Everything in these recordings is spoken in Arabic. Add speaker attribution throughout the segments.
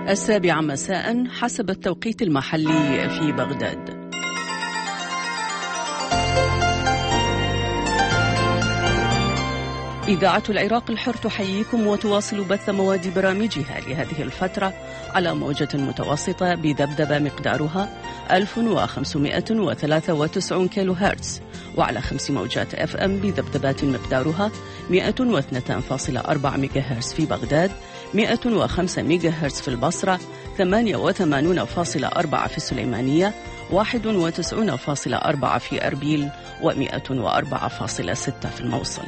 Speaker 1: 7 مساء حسب التوقيت المحلي في بغداد. إذاعة العراق الحر تحييكم وتواصل بث مواد برامجها لهذه الفترة على موجة متوسطة بذبذبة مقدارها 1593 كيلو هرتز، وعلى 5 موجات FM بذبذبات مقدارها 102.4 ميجا هرتز في بغداد، 105 ميجا هرتز في البصرة، 88.4 في السليمانية، 91.4 في أربيل، و104.6 في الموصل.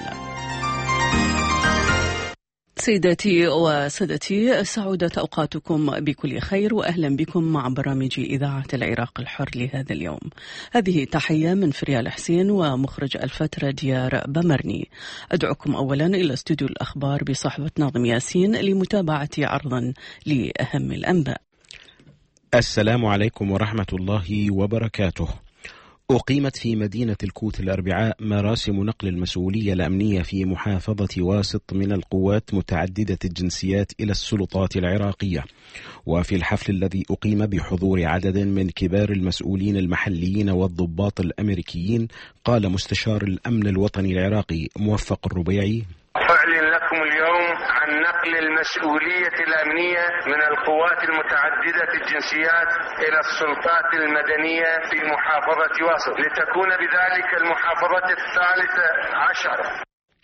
Speaker 1: سيداتي وسادتي، سعودت أوقاتكم بكل خير، وأهلا بكم مع برامج إذاعة العراق الحر لهذا اليوم. هذه تحية من فريال حسين ومخرج الفترة ديار بمرني. أدعوكم أولا إلى استوديو الأخبار بصحبة ناظم ياسين لمتابعة عرضا لأهم الأنباء.
Speaker 2: السلام عليكم ورحمة الله وبركاته. أقيمت في مدينة الكوت الأربعاء مراسم نقل المسؤولية الأمنية في محافظة واسط من القوات متعددة الجنسيات إلى السلطات العراقية. وفي الحفل الذي أقيم بحضور عدد من كبار المسؤولين المحليين والضباط الأمريكيين، قال مستشار الأمن الوطني العراقي موفق الربيعي:
Speaker 3: أعلن لكم اليوم عن نقل المسؤولية الأمنية من القوات المتعددة الجنسيات إلى السلطات المدنية في محافظة واسط، لتكون بذلك المحافظة 13.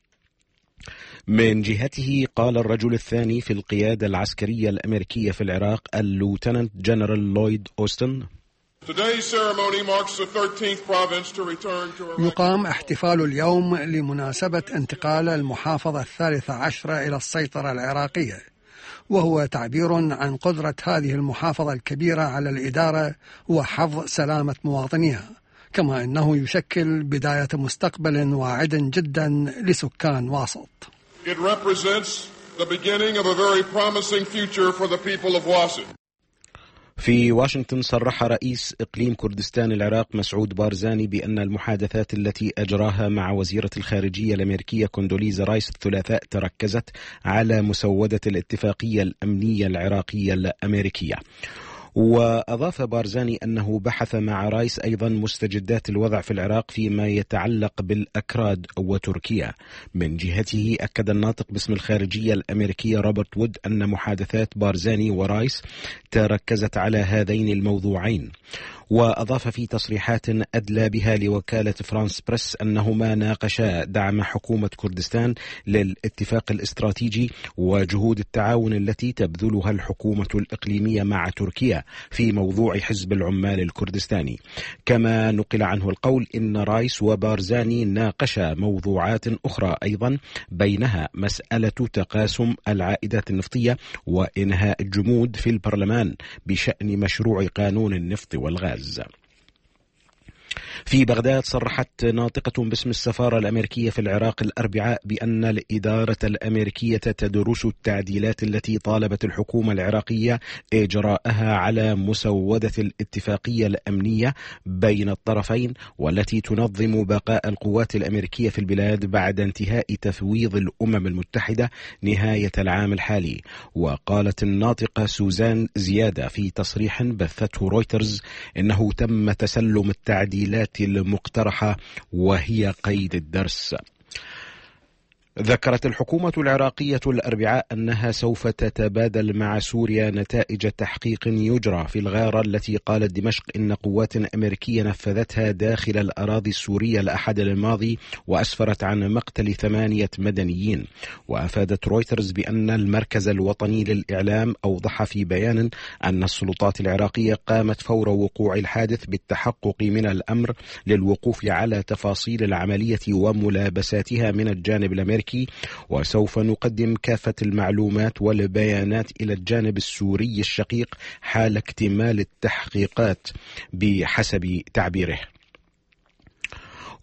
Speaker 2: من جهته قال الرجل الثاني في القيادة العسكرية الأمريكية في العراق اللوتنانت جنرال لويد أوستن:
Speaker 4: يقام احتفال اليوم لمناسبة انتقال المحافظة 13 إلى السيطرة العراقية، وهو تعبير عن قدرة هذه المحافظة الكبيرة على الإدارة وحفظ سلامة مواطنيها، كما أنه يشكل بداية مستقبل واعد جدا لسكان واسط.
Speaker 5: It represents the beginning of a very promising future for the people of Wasat.
Speaker 2: في واشنطن صرح رئيس إقليم كردستان العراق مسعود بارزاني بأن المحادثات التي أجراها مع وزيرة الخارجية الأمريكية كوندوليزا رايس الثلاثاء تركزت على مسودة الاتفاقية الأمنية العراقية الأمريكية. وأضاف بارزاني أنه بحث مع رايس أيضا مستجدات الوضع في العراق فيما يتعلق بالأكراد وتركيا. من جهته أكد الناطق باسم الخارجية الأمريكية روبرت وود أن محادثات بارزاني ورايس تركزت على هذين الموضوعين. وأضاف في تصريحات أدلى بها لوكالة فرانس بريس أنهما ناقشا دعم حكومة كردستان للاتفاق الاستراتيجي وجهود التعاون التي تبذلها الحكومة الإقليمية مع تركيا في موضوع حزب العمال الكردستاني. كما نقل عنه القول إن رايس وبارزاني ناقشا موضوعات أخرى أيضا، بينها مسألة تقاسم العائدات النفطية وإنهاء الجمود في البرلمان بشأن مشروع قانون النفط والغاز. في بغداد صرحت ناطقة باسم السفارة الأمريكية في العراق الأربعاء بأن الإدارة الأمريكية تدرس التعديلات التي طالبت الحكومة العراقية إجراءها على مسودة الاتفاقية الأمنية بين الطرفين، والتي تنظم بقاء القوات الأمريكية في البلاد بعد انتهاء تفويض الأمم المتحدة نهاية العام الحالي. وقالت الناطقة سوزان زيادة في تصريح بثته رويترز إنه تم تسلم التعديلات المقترحة وهي قيد الدرس. ذكرت الحكومة العراقية الأربعاء أنها سوف تتبادل مع سوريا نتائج تحقيق يجرى في الغارة التي قالت دمشق إن قوات أمريكية نفذتها داخل الأراضي السورية الأحد الماضي وأسفرت عن مقتل 8 مدنيين. وأفادت رويترز بأن المركز الوطني للإعلام أوضح في بيان أن السلطات العراقية قامت فور وقوع الحادث بالتحقق من الأمر للوقوف على تفاصيل العملية وملابساتها من الجانب الأمريكي، وسوف نقدم كافة المعلومات والبيانات إلى الجانب السوري الشقيق حال اكتمال التحقيقات بحسب تعبيره.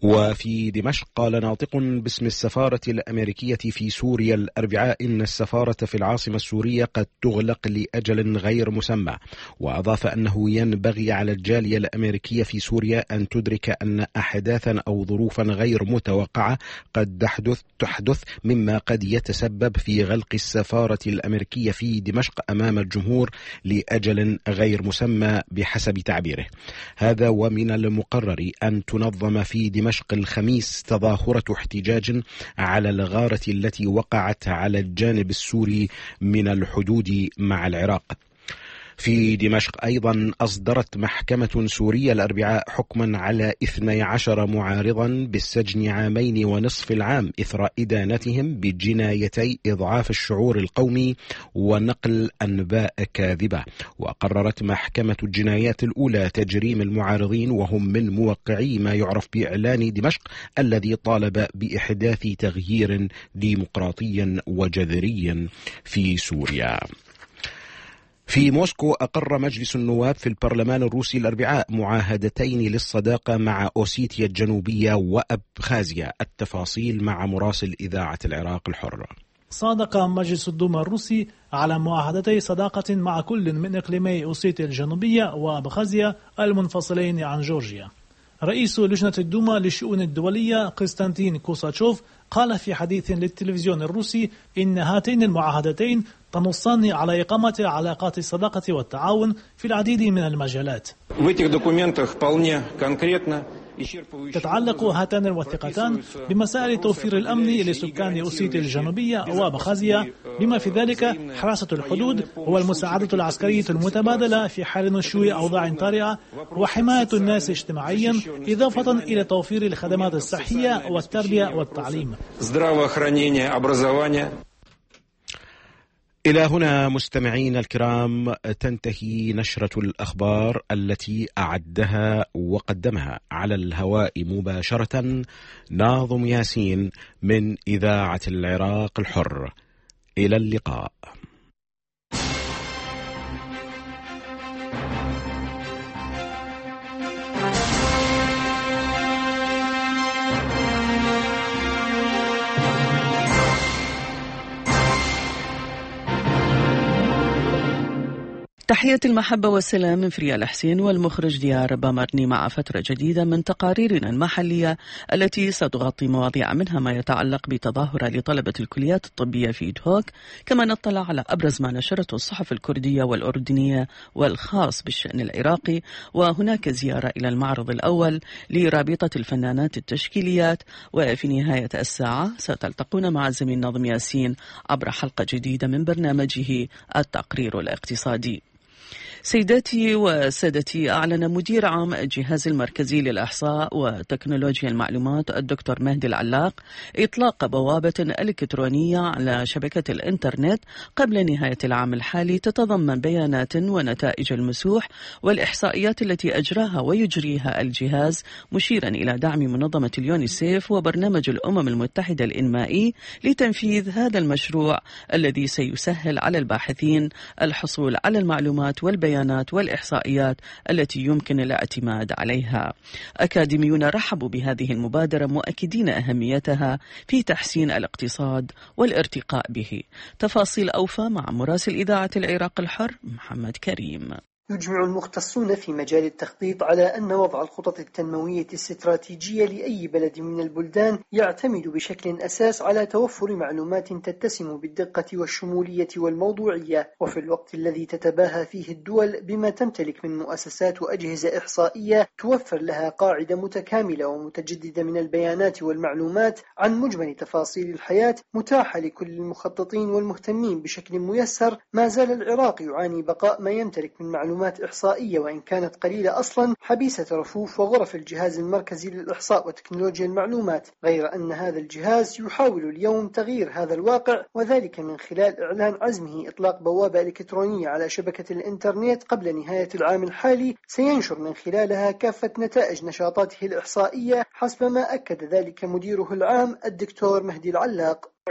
Speaker 2: وفي دمشق قال ناطق باسم السفارة الأمريكية في سوريا الأربعاء إن السفارة في العاصمة السورية قد تغلق لأجل غير مسمى، وأضاف أنه ينبغي على الجالية الأمريكية في سوريا أن تدرك أن أحداثا أو ظروفا غير متوقعة قد تحدث مما قد يتسبب في غلق السفارة الأمريكية في دمشق أمام الجمهور لأجل غير مسمى بحسب تعبيره. هذا ومن المقرر أن تنظم في دمشق الخميس تظاهرة احتجاج على الغارة التي وقعت على الجانب السوري من الحدود مع العراق. في دمشق أيضا أصدرت محكمة سورية الأربعاء حكما على 12 معارضا بالسجن 2.5 عام إثر إدانتهم بجنايتي إضعاف الشعور القومي ونقل أنباء كاذبة. وقررت محكمة الجنايات الأولى تجريم المعارضين وهم من موقعي ما يعرف بإعلان دمشق الذي طالب بإحداث تغيير ديمقراطي وجذري في سوريا. في موسكو أقر مجلس النواب في البرلمان الروسي الأربعاء معاهدتين للصداقة مع أوسيتيا الجنوبية وأبخازيا. التفاصيل مع مراسل إذاعة العراق الحر.
Speaker 6: صادق مجلس الدوما الروسي على معاهدتي صداقة مع كل من إقليمي أوسيتيا الجنوبية وأبخازيا المنفصلين عن جورجيا. رئيس لجنة الدوما للشؤون الدولية قسطنطين كوساتشوف قال في حديث للتلفزيون الروسي إن هاتين المعاهدتين تنصان على إقامة علاقات الصداقة والتعاون في العديد من المجالات. تتعلق هاتان الوثيقتان بمسائل توفير الأمن لسكان أوسيتيا الجنوبية وأبخازيا، بما في ذلك حراسة الحدود والمساعدة العسكرية المتبادلة في حال نشوء أوضاع طارئة وحماية الناس اجتماعيا، إضافة إلى توفير الخدمات الصحية والتربية والتعليم.
Speaker 2: إلى هنا مستمعين الكرام تنتهي نشرة الأخبار التي أعدها وقدمها على الهواء مباشرة ناظم ياسين من إذاعة العراق الحر. إلى اللقاء.
Speaker 1: تحية المحبة والسلام من فريال حسين والمخرج ديار بامرني مع فترة جديدة من تقاريرنا المحلية التي ستغطي مواضيع منها ما يتعلق بتظاهرة لطلبة الكليات الطبية في دهوك، كما نطلع على أبرز ما نشرته الصحف الكردية والأردنية والخاص بالشأن العراقي، وهناك زيارة إلى المعرض الأول لرابطة الفنانات التشكيليات. وفي نهاية الساعة ستلتقون مع الزميل ناظم ياسين عبر حلقة جديدة من برنامجه التقرير الاقتصادي. سيداتي وسادتي، أعلن مدير عام الجهاز المركزي للإحصاء وتكنولوجيا المعلومات الدكتور مهدي العلاق إطلاق بوابة إلكترونية على شبكة الإنترنت قبل نهاية العام الحالي تتضمن بيانات ونتائج المسوح والإحصائيات التي أجراها ويجريها الجهاز، مشيرا إلى دعم منظمة اليونيسيف وبرنامج الأمم المتحدة الإنمائي لتنفيذ هذا المشروع الذي سيسهل على الباحثين الحصول على المعلومات والبيانات والإحصائيات التي يمكن الاعتماد عليها. أكاديميون رحبوا بهذه المبادرة مؤكدين أهميتها في تحسين الاقتصاد والارتقاء به. تفاصيل أوفى مع مراسل إذاعة العراق الحر محمد كريم.
Speaker 7: يجمع المختصون في مجال التخطيط على أن وضع الخطط التنموية الاستراتيجية لأي بلد من البلدان يعتمد بشكل أساس على توفر معلومات تتسم بالدقة والشمولية والموضوعية، وفي الوقت الذي تتباهى فيه الدول بما تمتلك من مؤسسات وأجهزة إحصائية توفر لها قاعدة متكاملة ومتجددة من البيانات والمعلومات عن مجمل تفاصيل الحياة متاحة لكل المخططين والمهتمين بشكل ميسر، ما زال العراق يعاني بقاء ما يمتلك من معلومات إحصائية وإن كانت قليلة أصلا حبيسة رفوف وغرف الجهاز المركزي للإحصاء وتكنولوجيا المعلومات، غير أن هذا الجهاز يحاول اليوم تغيير هذا الواقع، وذلك من خلال إعلان عزمه إطلاق بوابة إلكترونية على شبكة الإنترنت قبل نهاية العام الحالي سينشر من خلالها كافة نتائج نشاطاته الإحصائية، حسب ما أكد ذلك مديره العام الدكتور مهدي العلاق.
Speaker 8: الحقيقة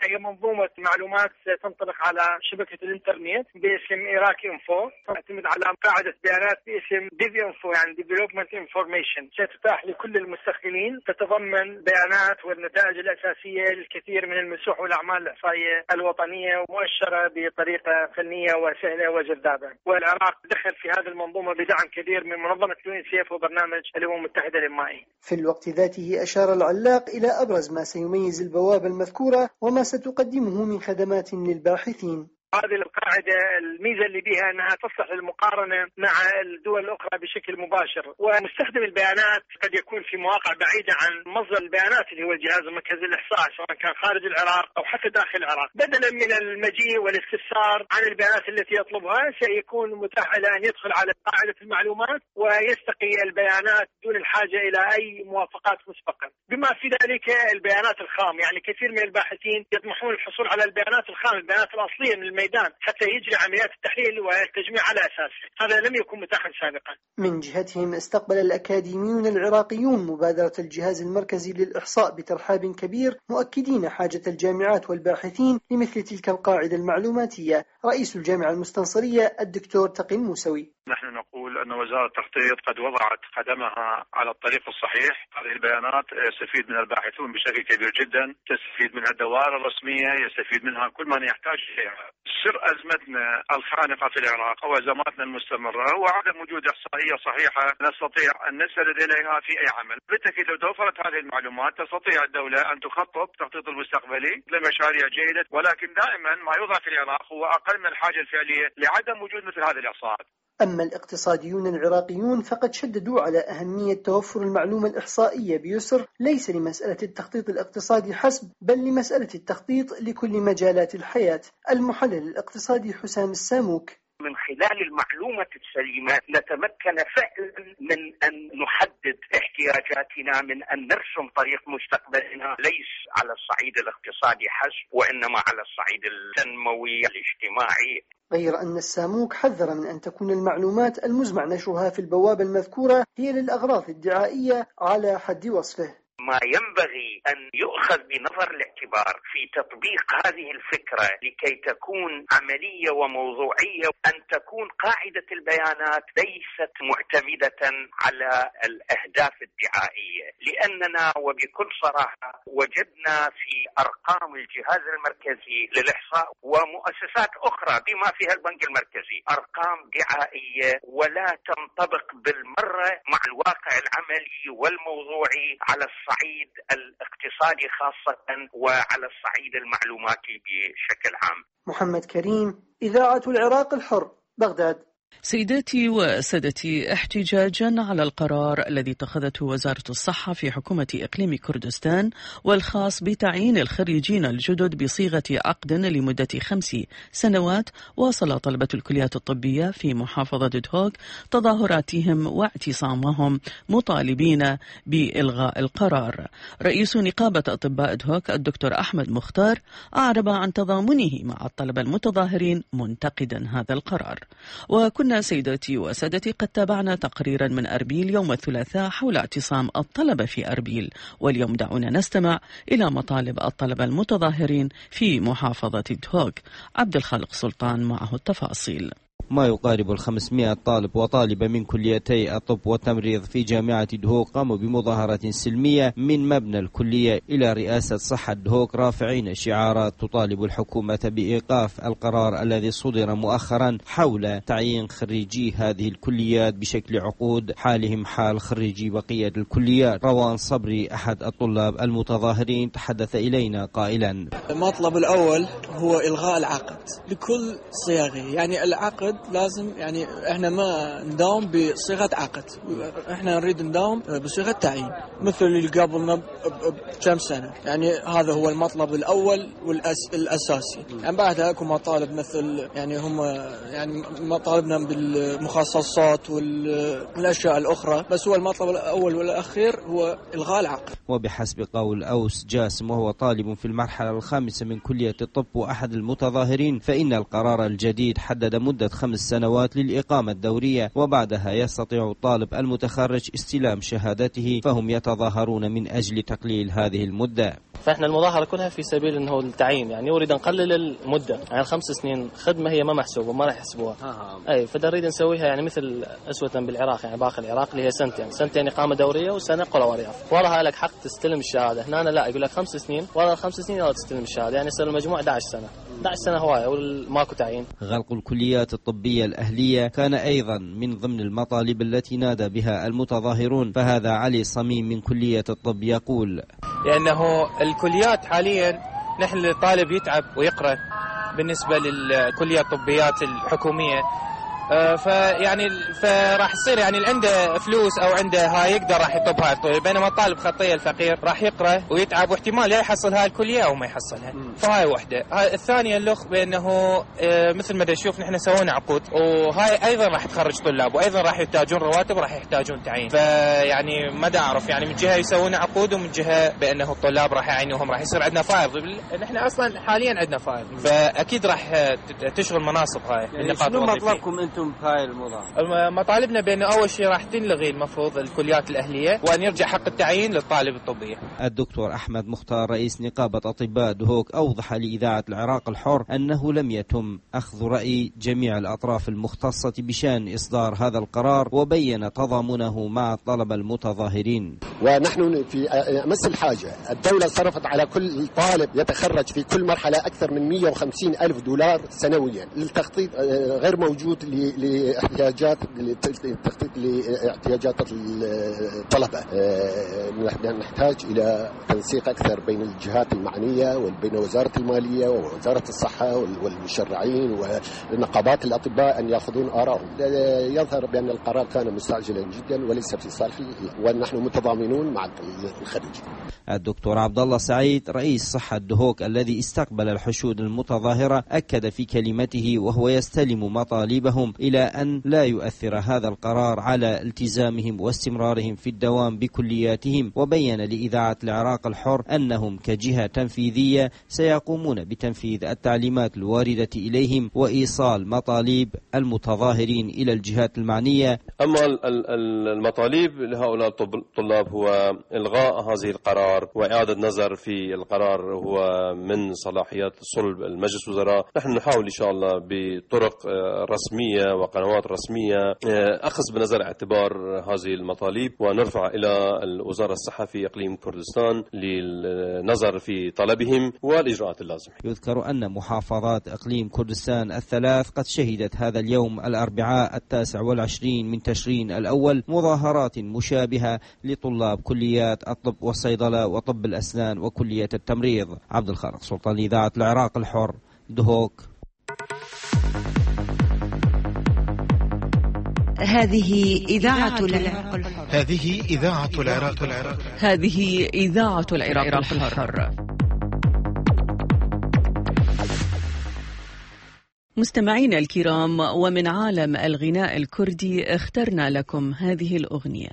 Speaker 8: هي منظومة معلومات تنطلق على شبكة الإنترنت باسم إيراك إنفو، تعتمد على قاعدة بيانات باسم ديف إنفو يعني Development Information، ستتاح لكل المستخدمين، تتضمن بيانات والنتائج الأساسية للكثير من المسوح والأعمال الإحصائية الوطنية، ومؤشرة بطريقة فنية وسهلة وجذابة. والعراق دخل في هذه المنظومة بدعم كبير من منظمة يونيسيف وبرنامج الأمم المتحدة للمائي.
Speaker 7: في الوقت ذاته أشار العلاق إلى أبرز ما سيميز البوابة المذكورة وما ستقدمه من خدمات للباحثين.
Speaker 8: هذه القاعدة الميزة اللي بها أنها تصلح للمقارنة مع الدول الأخرى بشكل مباشر، ومستخدم البيانات قد يكون في مواقع بعيدة عن مصدر البيانات اللي هو الجهاز المركزي للإحصاء سواء كان خارج العراق أو حتى داخل العراق. بدلا من المجيء والاستفسار عن البيانات التي يطلبها، سيكون متاح له أن يدخل على قاعدة المعلومات ويستقي البيانات دون الحاجة إلى أي موافقات مسبقة، بما في ذلك البيانات الخام. يعني كثير من الباحثين يطمحون الحصول على البيانات الخام، البيانات الأصلية من الميدان، حتى يجري عمليات التحليل والتجميع على أساسه. هذا لم يكن متاحا سابقا.
Speaker 7: من جهتهم استقبل الأكاديميون العراقيون مبادرة الجهاز المركزي للإحصاء بترحاب كبير، مؤكدين حاجة الجامعات والباحثين لمثل تلك القاعدة المعلوماتية. رئيس الجامعة المستنصرية الدكتور تقي الموسوي:
Speaker 9: نحن نقول أن وزارة التخطيط قد وضعت قدمها على الطريق الصحيح. هذه البيانات يستفيد منها الباحثون بشكل كبير جدا، تستفيد منها الدوائر الرسمية، يستفيد منها كل من يحتاج إليها. سر أزمتنا الخانقة في العراق أو أزماتنا المستمرة هو عدم وجود إحصائية صحيحة نستطيع أن نستند إليها في أي عمل. بالتأكيد لو توفرت هذه المعلومات تستطيع الدولة أن تخطط تخطيط المستقبلي لمشاريع جيدة، ولكن دائما ما يوضع في العراق هو أقل من الحاجة الفعلية لعدم وجود مثل هذه الإحصاءات.
Speaker 7: أما الاقتصاديون العراقيون فقد شددوا على أهمية توفر المعلومة الإحصائية بيسر، ليس لمسألة التخطيط الاقتصادي حسب، بل لمسألة التخطيط لكل مجالات الحياة. المحلل الاقتصادي حسام الساموك:
Speaker 10: من خلال المعلومة السليمة نتمكن فعلا من أن نحدد احتياجاتنا، من أن نرسم طريق مستقبلنا، ليس على الصعيد الاقتصادي حسب وإنما على الصعيد التنموي الاجتماعي.
Speaker 7: غير أن الساموك حذر من أن تكون المعلومات المزمع نشرها في البوابة المذكورة هي للأغراض الدعائية على حد وصفه.
Speaker 10: ما ينبغي أن يؤخذ بنظر الاعتبار في تطبيق هذه الفكرة لكي تكون عملية وموضوعية، أن تكون قاعدة البيانات ليست معتمدة على الأهداف الدعائية، لأننا وبكل صراحة وجدنا في أرقام الجهاز المركزي للإحصاء ومؤسسات أخرى بما فيها البنك المركزي أرقام دعائية ولا تنطبق بالمرة مع الواقع العملي والموضوعي على الصعيد الاقتصادي خاصة وعلى الصعيد المعلوماتي بشكل عام.
Speaker 7: محمد كريم، إذاعة العراق الحر، بغداد.
Speaker 1: سيداتي وسادتي، احتجاجا على القرار الذي اتخذته وزارة الصحة في حكومة إقليم كردستان والخاص بتعيين الخريجين الجدد بصيغة عقد لمدة 5 سنوات، واصل طلبة الكليات الطبية في محافظة دهوك تظاهراتهم واعتصامهم مطالبين بإلغاء القرار. رئيس نقابة أطباء دهوك الدكتور أحمد مختار أعرب عن تضامنه مع الطلبة المتظاهرين منتقدا هذا القرار. وكنا سيداتي وسادتي قد تابعنا تقريرا من أربيل يوم الثلاثاء حول اعتصام الطلبة في أربيل، واليوم دعونا نستمع إلى مطالب الطلبة المتظاهرين في محافظة دهوك. عبد الخالق سلطان معه التفاصيل.
Speaker 11: ما يقارب 500 طالب وطالبة من كليتي الطب والتمريض في جامعة دهوك قاموا بمظاهرة سلمية من مبنى الكلية إلى رئاسة صحة دهوك، رافعين شعارات تطالب الحكومة بإيقاف القرار الذي صدر مؤخرا حول تعيين خريجي هذه الكليات بشكل عقود حالهم حال خريجي بقية الكليات. روان صبري أحد الطلاب المتظاهرين تحدث إلينا قائلا:
Speaker 12: المطلب الأول هو إلغاء العقد بكل صياغه، يعني العقد لازم، يعني احنا ما نداوم بصيغة عقد، احنا نريد نداوم بصيغة تعيين مثل اللي قبلنا بكم سنة. يعني هذا هو المطلب الأول والأساسي. يعني بعدها اكو مطالب مثل يعني هم يعني مطالبنا بالمخصصات والأشياء الأخرى، بس هو المطلب الأول والأخير هو إلغاء العقد.
Speaker 11: وبحسب قول أوس جاسم وهو طالب في المرحلة الخامسة من كلية الطب وأحد المتظاهرين، فإن القرار الجديد حدد مدة 5 5 سنوات للإقامة الدورية، وبعدها يستطيع الطالب المتخرج استلام شهادته، فهم يتظاهرون من أجل تقليل هذه المدة.
Speaker 13: فإحنا المظاهرة كلها في سبيل أنه التعيين، يعني نريد نقلل المدة، يعني 5 سنين خدمة هي ما محسوبة، ما راح يحسبوها. أي فنريد نسويها يعني مثل أسوة بالعراق، يعني باقي العراق اللي هي سنتين إقامة دورية وسنة قرى ورياض، وراها لك حق تستلم الشهادة. هنا لا، يقول لك 5 سنين، ورا 5 سنين لا تستلم الشهادة، يعني يصير المجموع 11 سنة. 11 سنة هواية وماكو تعيين.
Speaker 11: غلق الكليات الطبية الأهلية كان أيضا من ضمن المطالب التي نادى بها المتظاهرون، فهذا علي صميم من كلية الطب يقول:
Speaker 14: لأنه الكليات حاليا نحن الطالب يتعب ويقرأ بالنسبة للكليات الطبيات الحكومية، فيعني فراح يصير يعني اللي عنده فلوس او عنده هاي يقدر راح يطب هاي الطب، بينما الطالب خطيه الفقير راح يقرا ويتعب واحتمال يا يحصل هاي الكليه او ما يحصلها. فهاي وحده. هاي الثانيه اللخ بانه مثل ما نشوف نحن سوينا عقود، وهاي ايضا راح تخرج طلاب وايضا راح يحتاجون رواتب وراح يحتاجون تعيين، فيعني ما اعرف يعني من جهه يسوون عقود ومن جهه بانه الطلاب راح يعينوهم، راح يصير عندنا فائض. نحن اصلا حاليا عندنا فائض، فاكيد راح تشغل مناصب هاي النقاط الوظيفيه.
Speaker 11: انتم بهاي المظاهرة؟
Speaker 14: مطالبنا بأنه أول شيء راح تنلغي المفروض الكليات الأهلية وأن يرجع حق التعيين للطالب الطبية.
Speaker 11: الدكتور أحمد مختار رئيس نقابة أطباء دهوك أوضح لإذاعة العراق الحر أنه لم يتم أخذ رأي جميع الأطراف المختصة بشأن إصدار هذا القرار، وبين تضامنه مع الطلبة المتظاهرين.
Speaker 15: ونحن في أمس الحاجة، الدولة صرفت على كل طالب يتخرج في كل مرحلة أكثر من 150 ألف دولار سنويا للتخطيط غير موجود لاحتياجات الطلبة. نحتاج إلى تنسيق أكثر بين الجهات المعنية وبين وزارة المالية ووزارة الصحة والمشرعين ونقابات الأطباء أن يأخذون آراءهم. يظهر بأن القرار كان مستعجلا جدا وليس في صالحه، ونحن متضامنون مع الخريج.
Speaker 11: الدكتور عبد الله سعيد رئيس صحة دهوك الذي استقبل الحشود المتظاهرة أكد في كلمته وهو يستلم مطالبهم إلى أن لا يؤثر هذا القرار على التزامهم واستمرارهم في الدوام بكلياتهم، وبين لإذاعة العراق الحر أنهم كجهة تنفيذية سيقومون بتنفيذ التعليمات الواردة إليهم وإيصال مطالب المتظاهرين إلى الجهات المعنية.
Speaker 16: أما المطالب لهؤلاء الطلاب هو إلغاء هذه القرار وإعادة نظر في القرار، هو من صلاحيات صلب المجلس الوزراء. نحن نحاول إن شاء الله بطرق رسمية وقنوات رسمية أخذ بنظر اعتبار هذه المطالب ونرفع إلى وزارة الصحة في إقليم كردستان للنظر في طلبهم والإجراءات اللازمة.
Speaker 11: يذكر أن محافظات إقليم كردستان الثلاث قد شهدت هذا اليوم الأربعاء 29 من تشرين الأول مظاهرات مشابهة لطلاب كليات الطب والصيدلة وطب الأسنان وكلية التمريض. عبد الخالق سلطان، إذاعة العراق الحر، دهوك.
Speaker 17: هذه إذاعة العراق الحر.
Speaker 18: هذه إذاعة العراق الحر.
Speaker 1: هذه إذاعة العراق الحر. مستمعينا الكرام، ومن عالم الغناء الكردي اخترنا لكم هذه الأغنية.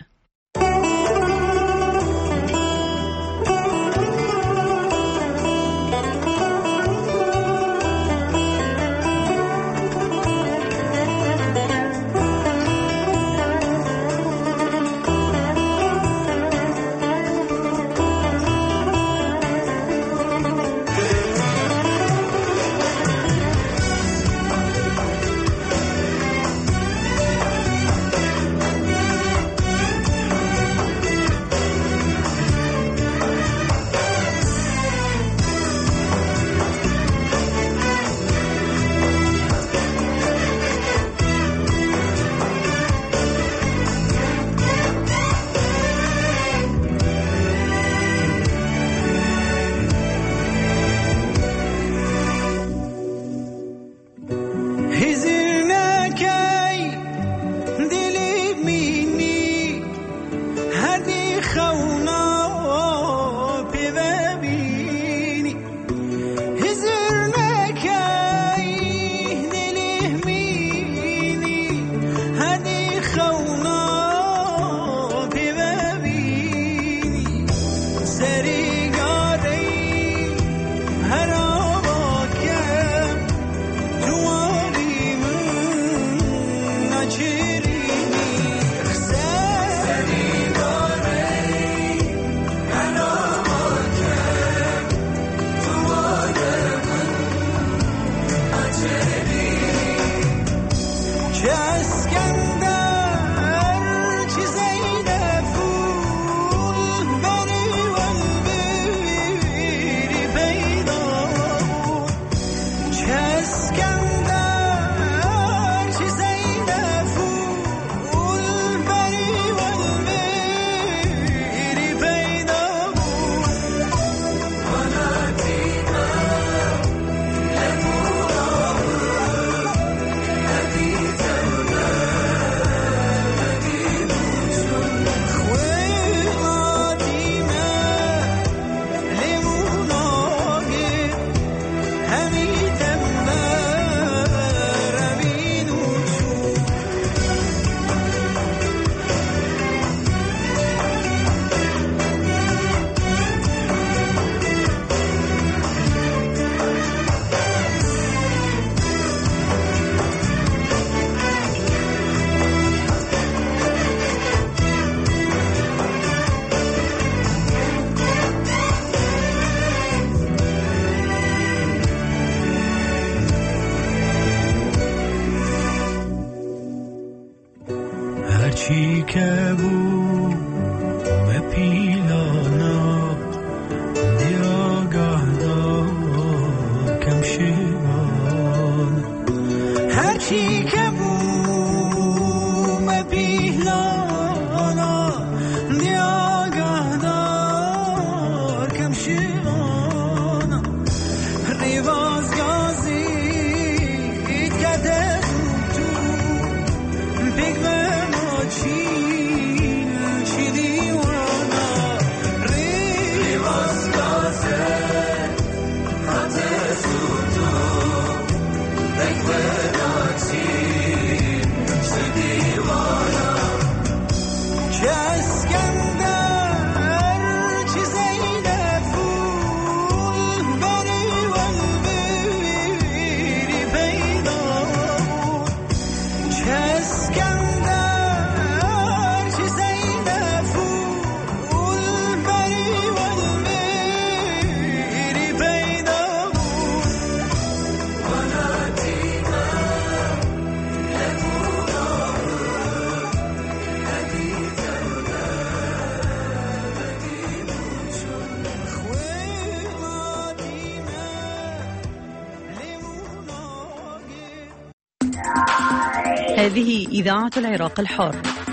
Speaker 19: هذه إذاعة العراق الحر.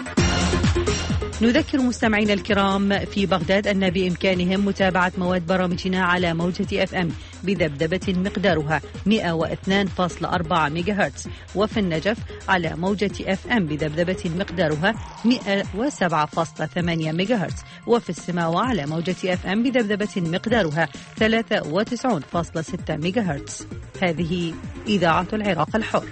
Speaker 19: نذكر مستمعينا الكرام في بغداد أن بإمكانهم متابعة مواد برامجنا على موجة FM بذبذبة مقدارها 102.4 ميجاهرتز، وفي النجف على موجة FM بذبذبة مقدارها 107.8 ميجاهرتز، وفي السماوة على موجة FM بذبذبة مقدارها 93.6 ميجاهرتز. هذه إذاعة العراق الحر.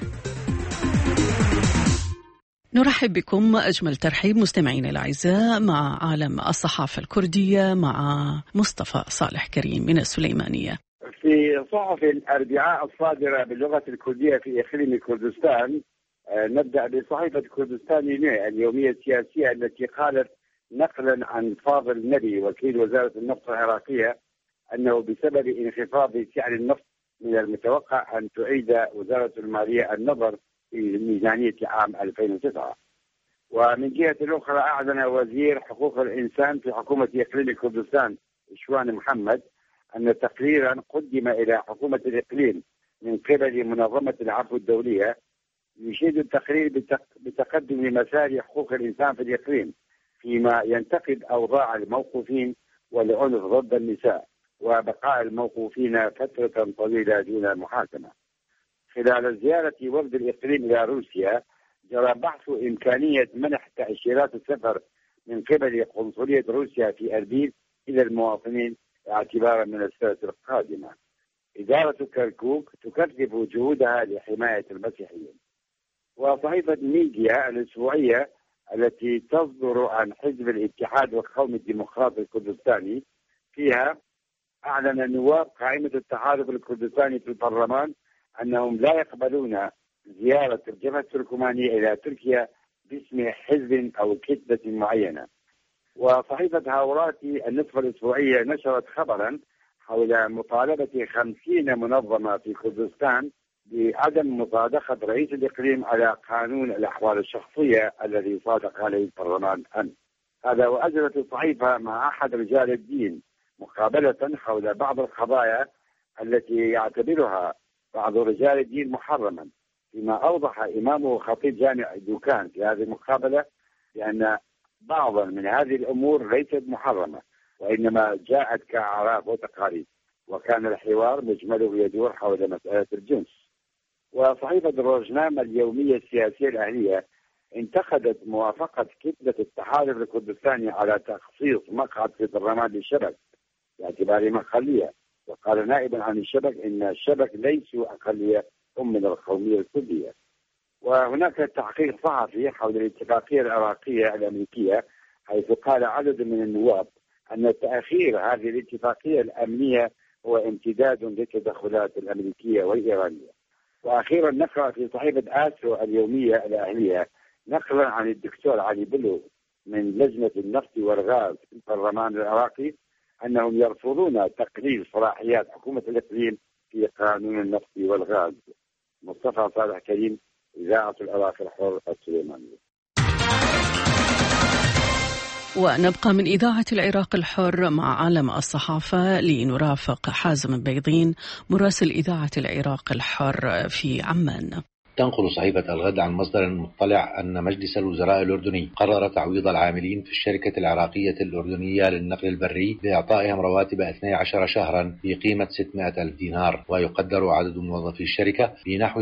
Speaker 1: نرحب بكم أجمل ترحيب مستمعين الأعزاء مع عالم الصحافة الكردية مع مصطفى صالح كريم من السليمانية.
Speaker 20: في صحف الأربعاء الصادرة باللغة الكردية في إقليم كردستان، نبدأ بصحيفة كردستان اليومية السياسية التي قالت نقلا عن فاضل النبي وكيل وزارة النفط العراقية أنه بسبب انخفاض سعر النفط من المتوقع أن تعيد وزارة المالية النظر في ميزانية عام 2009. ومن جهة أخرى أعلن وزير حقوق الإنسان في حكومة إقليم كردستان شوان محمد أن تقريرا قدم إلى حكومة الإقليم من قبل منظمة العفو الدولية يشيد التقرير بتقدم مسار حقوق الإنسان في الإقليم فيما ينتقد أوضاع الموقوفين والعنف ضد النساء وبقاء الموقوفين فترة طويلة دون محاكمة. خلال زيارة وفد الإقليم إلى روسيا جرى بحث إمكانية منح تأشيرات السفر من قبل قنصلية روسيا في أربيل إلى المواطنين اعتبارا من السنة القادمة. إدارة كركوك تكثف جهودها لحماية المسيحيين. وصحيفة ميديا الأسبوعية التي تصدر عن حزب الاتحاد والقومي الديمقراطي الكردستاني فيها أعلن نواب قائمة التحالف الكردستاني في البرلمان أنهم لا يقبلون زيارة الجبهة التركمانية إلى تركيا باسم حزب أو كتلة معينة. وصحيفة هاوراتي النصف الأسبوعية نشرت خبرا حول مطالبة 50 منظمة في كردستان بعدم مصادقة رئيس الإقليم على قانون الأحوال الشخصية الذي صادق عليه البرلمان أمس. هذا وأجرت الصحيفة مع أحد رجال الدين مقابلة حول بعض القضايا التي يعتبرها بعض رجال الدين محرما، فيما أوضح إمامه خطيب جامع دوكان في هذه المقابلة بأن بعضا من هذه الأمور ليست محرمة وإنما جاءت كأعراف وتقاليد، وكان الحوار مجمله يدور حول مسألة الجنس. وصحيفة الروزنامة اليومية السياسية الأهلية انتقدت موافقة كتلة التحالف الكردستاني على تخصيص مقعد في البرلمان للشبك باعتباره أقلية، وقال نائبا عن الشبك إن الشبك ليسوا أقلية، هم من القومية الكردية. وهناك تحقيق صحفي حول الاتفاقية العراقية الأمريكية، حيث قال عدد من النواب أن تأخير هذه الاتفاقية الأمنية هو امتداد للتدخلات الأمريكية والإيرانية. وأخيرا نقرأ في صحيفة آسو اليومية الأهلية نقلا عن الدكتور علي بلو من لجنة النفط والغاز في البرلمان العراقي أنهم يرفضون تقليل صلاحيات حكومة الإقليم في قانون النفط والغاز. مصطفى صالح كريم، إذاعة العراق الحر السليمانية.
Speaker 1: ونبقى من إذاعة العراق الحر مع عالم الصحافة لنرافق حازم بيضين مراسل إذاعة العراق الحر في عمان.
Speaker 21: تنقل صحيفة الغد عن مصدر مطلع أن مجلس الوزراء الأردني قرر تعويض العاملين في الشركة العراقية الأردنية للنقل البري بإعطائهم رواتب 12 شهرا بقيمة 600,000 دينار، ويقدر عدد موظفي الشركة بنحو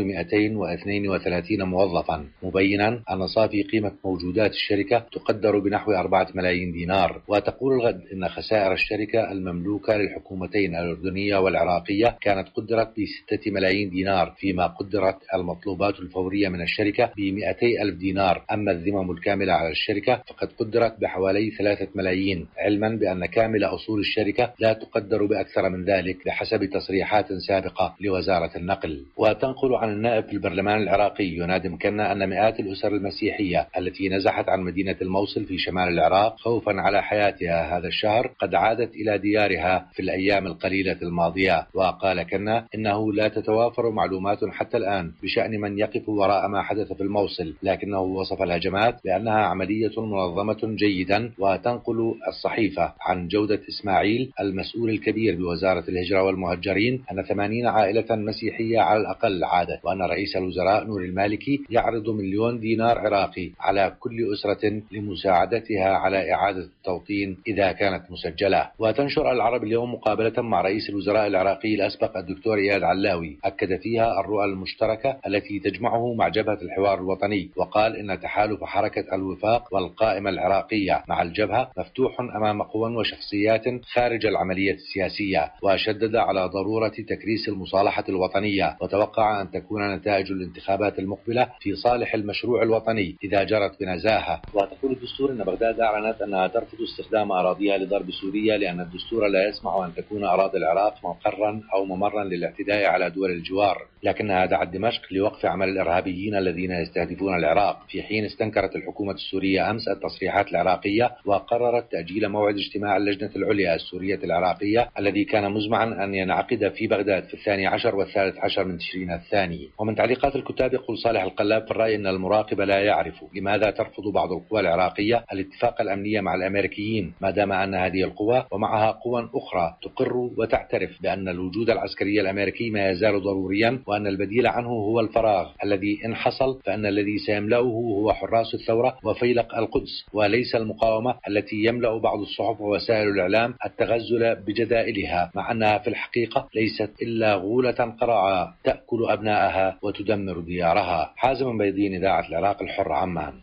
Speaker 21: 232 موظفا، مبينا أن صافي قيمة موجودات الشركة تقدر بنحو 4 ملايين دينار. وتقول الغد إن خسائر الشركة المملوكة للحكومتين الأردنية والعراقية كانت قدرت ب6 ملايين دينار، فيما قدرت المطلوبات الفورية من الشركة ب200,000 دينار. أما الذمم الكاملة على الشركة فقد قدرت بحوالي 3 ملايين، علما بأن كامل أصول الشركة لا تقدر بأكثر من ذلك بحسب تصريحات سابقة لوزارة النقل. وتنقل عن النائب في البرلمان العراقي ينادي مكنا أن مئات الأسر المسيحية التي نزحت عن مدينة الموصل في شمال العراق خوفا على حياتها هذا الشهر قد عادت إلى ديارها في الأيام القليلة الماضية. وقال كنا إنه لا تتوافر معلومات حتى الآن بشأن من يقف وراء ما حدث في الموصل، لكنه وصف الهجمات بأنها عملية منظمة جيدا. وتنقل الصحيفة عن جودة إسماعيل المسؤول الكبير بوزارة الهجرة والمهجرين أن 80 عائلة مسيحية على الأقل عادت، وأن رئيس الوزراء نور المالكي يعرض 1,000,000 دينار عراقي على كل أسرة لمساعدتها على إعادة التوطين إذا كانت مسجلة. وتنشر العرب اليوم مقابلة مع رئيس الوزراء العراقي الأسبق الدكتور إياد علاوي أكد فيها الرؤى المشتركة التي تجمعه مع جبهة الحوار الوطني، وقال إن تحالف حركة الوفاق والقائمة العراقية مع الجبهة مفتوح أمام قوى وشخصيات خارج العملية السياسية، وشدد على ضرورة تكريس المصالحة الوطنية، وتوقع أن تكون نتائج الانتخابات المقبلة في صالح المشروع الوطني إذا جرت بنزاهة. وتقول الدستور إن بغداد أعلنت أنها ترفض استخدام أراضيها لضرب سوريا لأن الدستور لا يسمح أن تكون أراضي العراق مقرا أو ممرا للاعتداء على دول الجوار، لكنها دعت دمشق لوقف عمل الإرهابيين الذين يستهدفون العراق، في حين استنكرت الحكومة السورية أمس التصريحات العراقية وقررت تأجيل موعد اجتماع اللجنة العليا السورية العراقية الذي كان مزمعا أن ينعقد في بغداد في 12 و13 من تشرين الثاني. ومن تعليقات الكتاب يقول صالح القلاب في الرأي أن المراقب لا يعرف لماذا ترفض بعض القوى العراقية الاتفاق الأمني مع الأمريكيين ما دام أن هذه القوى ومعها قوى أخرى تقر وتعترف بأن الوجود العسكري الأمريكي ما يزال ضروريا، وأن البديل عنه هو الفراغ الذي إن حصل فأن الذي سيملأه هو حراس الثورة وفيلق القدس، وليس المقاومة التي يملأ بعض الصحف ووسائل الإعلام التغزل بجدائلها، مع أنها في الحقيقة ليست إلا غولة قرعة تأكل أبنائها وتدمر ديارها. حازم بيضين، إذاعة العراق الحر، عمان.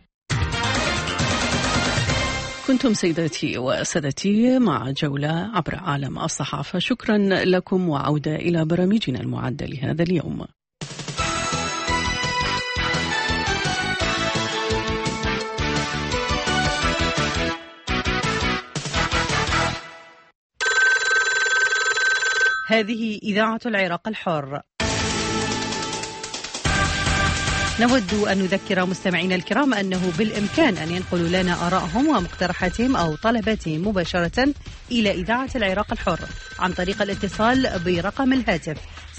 Speaker 1: كنتم سيداتي وسادتي مع جولة عبر عالم الصحافة. شكرا لكم، وعودة إلى برامجنا المعدة لهذا اليوم.
Speaker 19: هذه إذاعة العراق الحر. نود أن نذكر مستمعينا الكرام أنه بالإمكان أن ينقلوا لنا آرائهم ومقترحاتهم أو طلباتهم مباشرة إلى إذاعة العراق الحر عن طريق الاتصال برقم الهاتف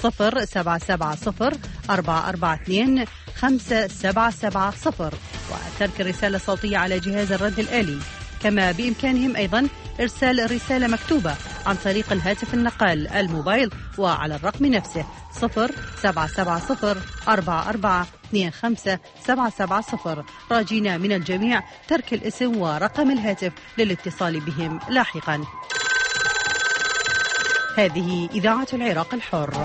Speaker 19: 0770-442-570 وترك الرسالة الصوتية على جهاز الرد الآلي. كما بإمكانهم أيضا إرسال رسالة مكتوبة عن طريق الهاتف النقال الموبايل وعلى الرقم نفسه 0770-4425-770 راجينا من الجميع ترك الاسم ورقم الهاتف للاتصال بهم لاحقا. هذه إذاعة العراق الحر.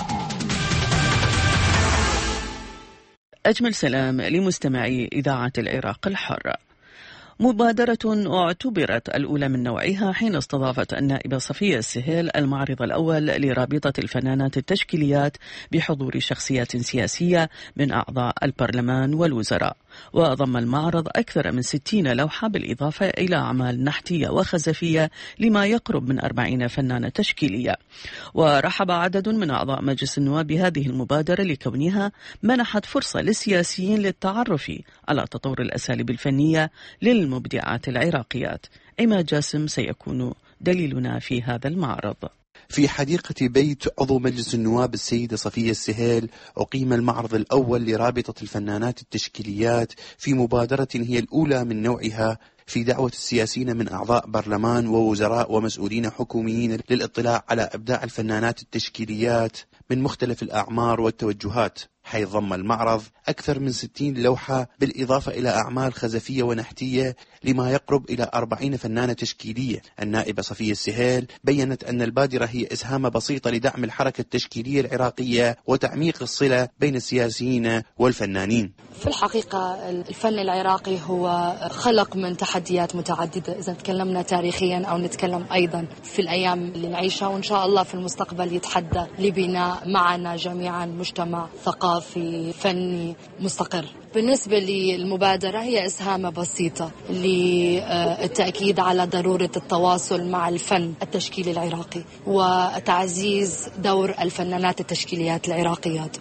Speaker 1: أجمل سلام لمستمعي إذاعة العراق الحر. مبادرة اعتبرت الأولى من نوعها حين استضافت النائبة صفية السهيل المعرض الأول لرابطة الفنانات التشكيليات بحضور شخصيات سياسية من أعضاء البرلمان والوزراء، وضم المعرض أكثر من 60 لوحة بالإضافة إلى أعمال نحتية وخزفية لما يقرب من 40 فنانة تشكيلية. ورحب عدد من أعضاء مجلس النواب بهذه المبادرة لكونها منحت فرصة للسياسيين للتعرف على تطور الأساليب الفنية للمبدعات العراقيات. عماد جاسم سيكون دليلنا في هذا المعرض.
Speaker 3: في حديقة بيت عضو مجلس النواب السيدة صفية السهيل أقيم المعرض الأول لرابطة الفنانات التشكيليات في مبادرة هي الأولى من نوعها في دعوة السياسيين من أعضاء برلمان ووزراء ومسؤولين حكوميين للاطلاع على إبداع الفنانات التشكيليات من مختلف الأعمار والتوجهات، حيث ضم المعرض أكثر من 60 لوحة بالإضافة إلى أعمال خزفية ونحتية لما يقرب إلى 40 فنانة تشكيلية. النائبة صفية السهيل بيّنت أن البادرة هي إسهام بسيطة لدعم الحركة التشكيلية العراقية وتعميق الصلة بين السياسيين والفنانين.
Speaker 22: في الحقيقة الفن العراقي هو خلق من تحديات متعددة، إذا تكلمنا تاريخيا أو نتكلم أيضا في الأيام اللي نعيشها، وإن شاء الله في المستقبل يتحدى لبناء معنا جميعا مجتمع ثقافي فني مستقر. بالنسبة للمبادرة هي إسهامة بسيطة للتأكيد على ضرورة التواصل مع الفن التشكيلي العراقي وتعزيز دور الفنانات التشكيليات العراقيات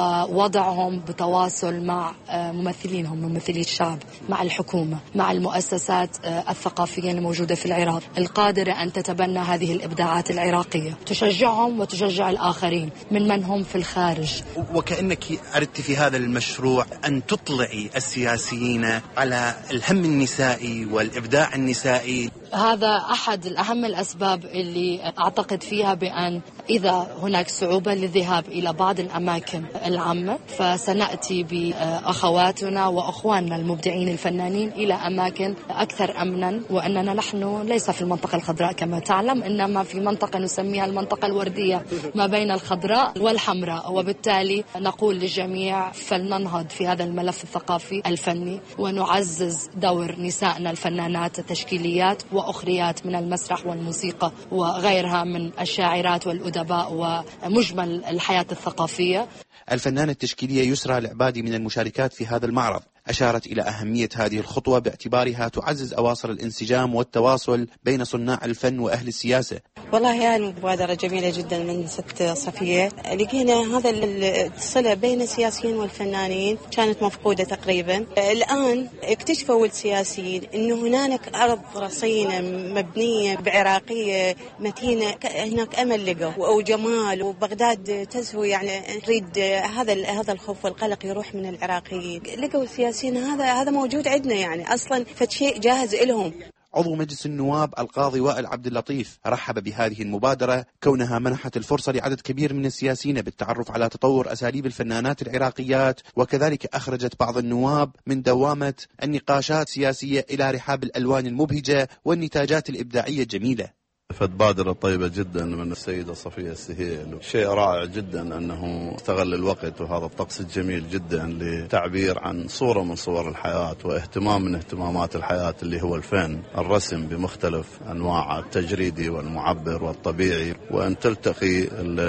Speaker 22: ووضعهم بتواصل مع ممثلينهم، ممثلي الشعب، مع الحكومة، مع المؤسسات الثقافية الموجودة في العراق القادرة أن تتبنى هذه الإبداعات العراقية، تشجعهم وتشجع الآخرين من هم في الخارج.
Speaker 3: وكأنك أردت في هذا المشروع أن تطلعي السياسيين على الهم النسائي والإبداع النسائي.
Speaker 22: هذا أحد الأهم الأسباب اللي أعتقد فيها بأن إذا هناك صعوبة للذهاب إلى بعض الأماكن العامة فسنأتي بأخواتنا وأخواننا المبدعين الفنانين إلى أماكن أكثر أمنا، وأننا نحن ليس في المنطقة الخضراء كما تعلم، إنما في منطقة نسميها المنطقة الوردية ما بين الخضراء والحمراء، وبالتالي نقول للجميع فلننهض في هذا الملف الثقافي الفني ونعزز دور نسائنا الفنانات التشكيليات وأخريات من المسرح والموسيقى وغيرها من الشاعرات والأدباء ومجمل الحياة الثقافية.
Speaker 3: الفنانة التشكيلية يسرى العبادي من المشاركات في هذا المعرض أشارت إلى أهمية هذه الخطوة باعتبارها تعزز أواصر الانسجام والتواصل بين صناع الفن وأهل السياسة.
Speaker 23: والله هي المبادرة جميلة جدا من ست صفية. لقينا هذا الصلة بين السياسيين والفنانين كانت مفقودة تقريبا. الآن اكتشفوا السياسيين أنه هناك أرض رصينة مبنية بعراقية متينة، هناك أمل لقوا وجمال، وبغداد تزهو، يعني نريد هذا الخوف والقلق يروح من العراقيين. لقوا السياسيين هذا موجود عندنا، يعني أصلا فشيء جاهز لهم.
Speaker 3: عضو مجلس النواب القاضي وائل عبد اللطيف رحب بهذه المبادرة كونها منحت الفرصة لعدد كبير من السياسيين بالتعرف على تطور أساليب الفنانات العراقيات، وكذلك أخرجت بعض النواب من دوامة النقاشات السياسية إلى رحاب الألوان المبهجة والنتاجات الإبداعية الجميلة.
Speaker 24: فبادرة طيبة جدا من السيدة صفية السهيل، شيء رائع جدا أنه استغل الوقت وهذا الطقس الجميل جدا لتعبير عن صورة من صور الحياة واهتمام من اهتمامات الحياة اللي هو الفن، الرسم بمختلف أنواع التجريدي والمعبر والطبيعي، وأن تلتقي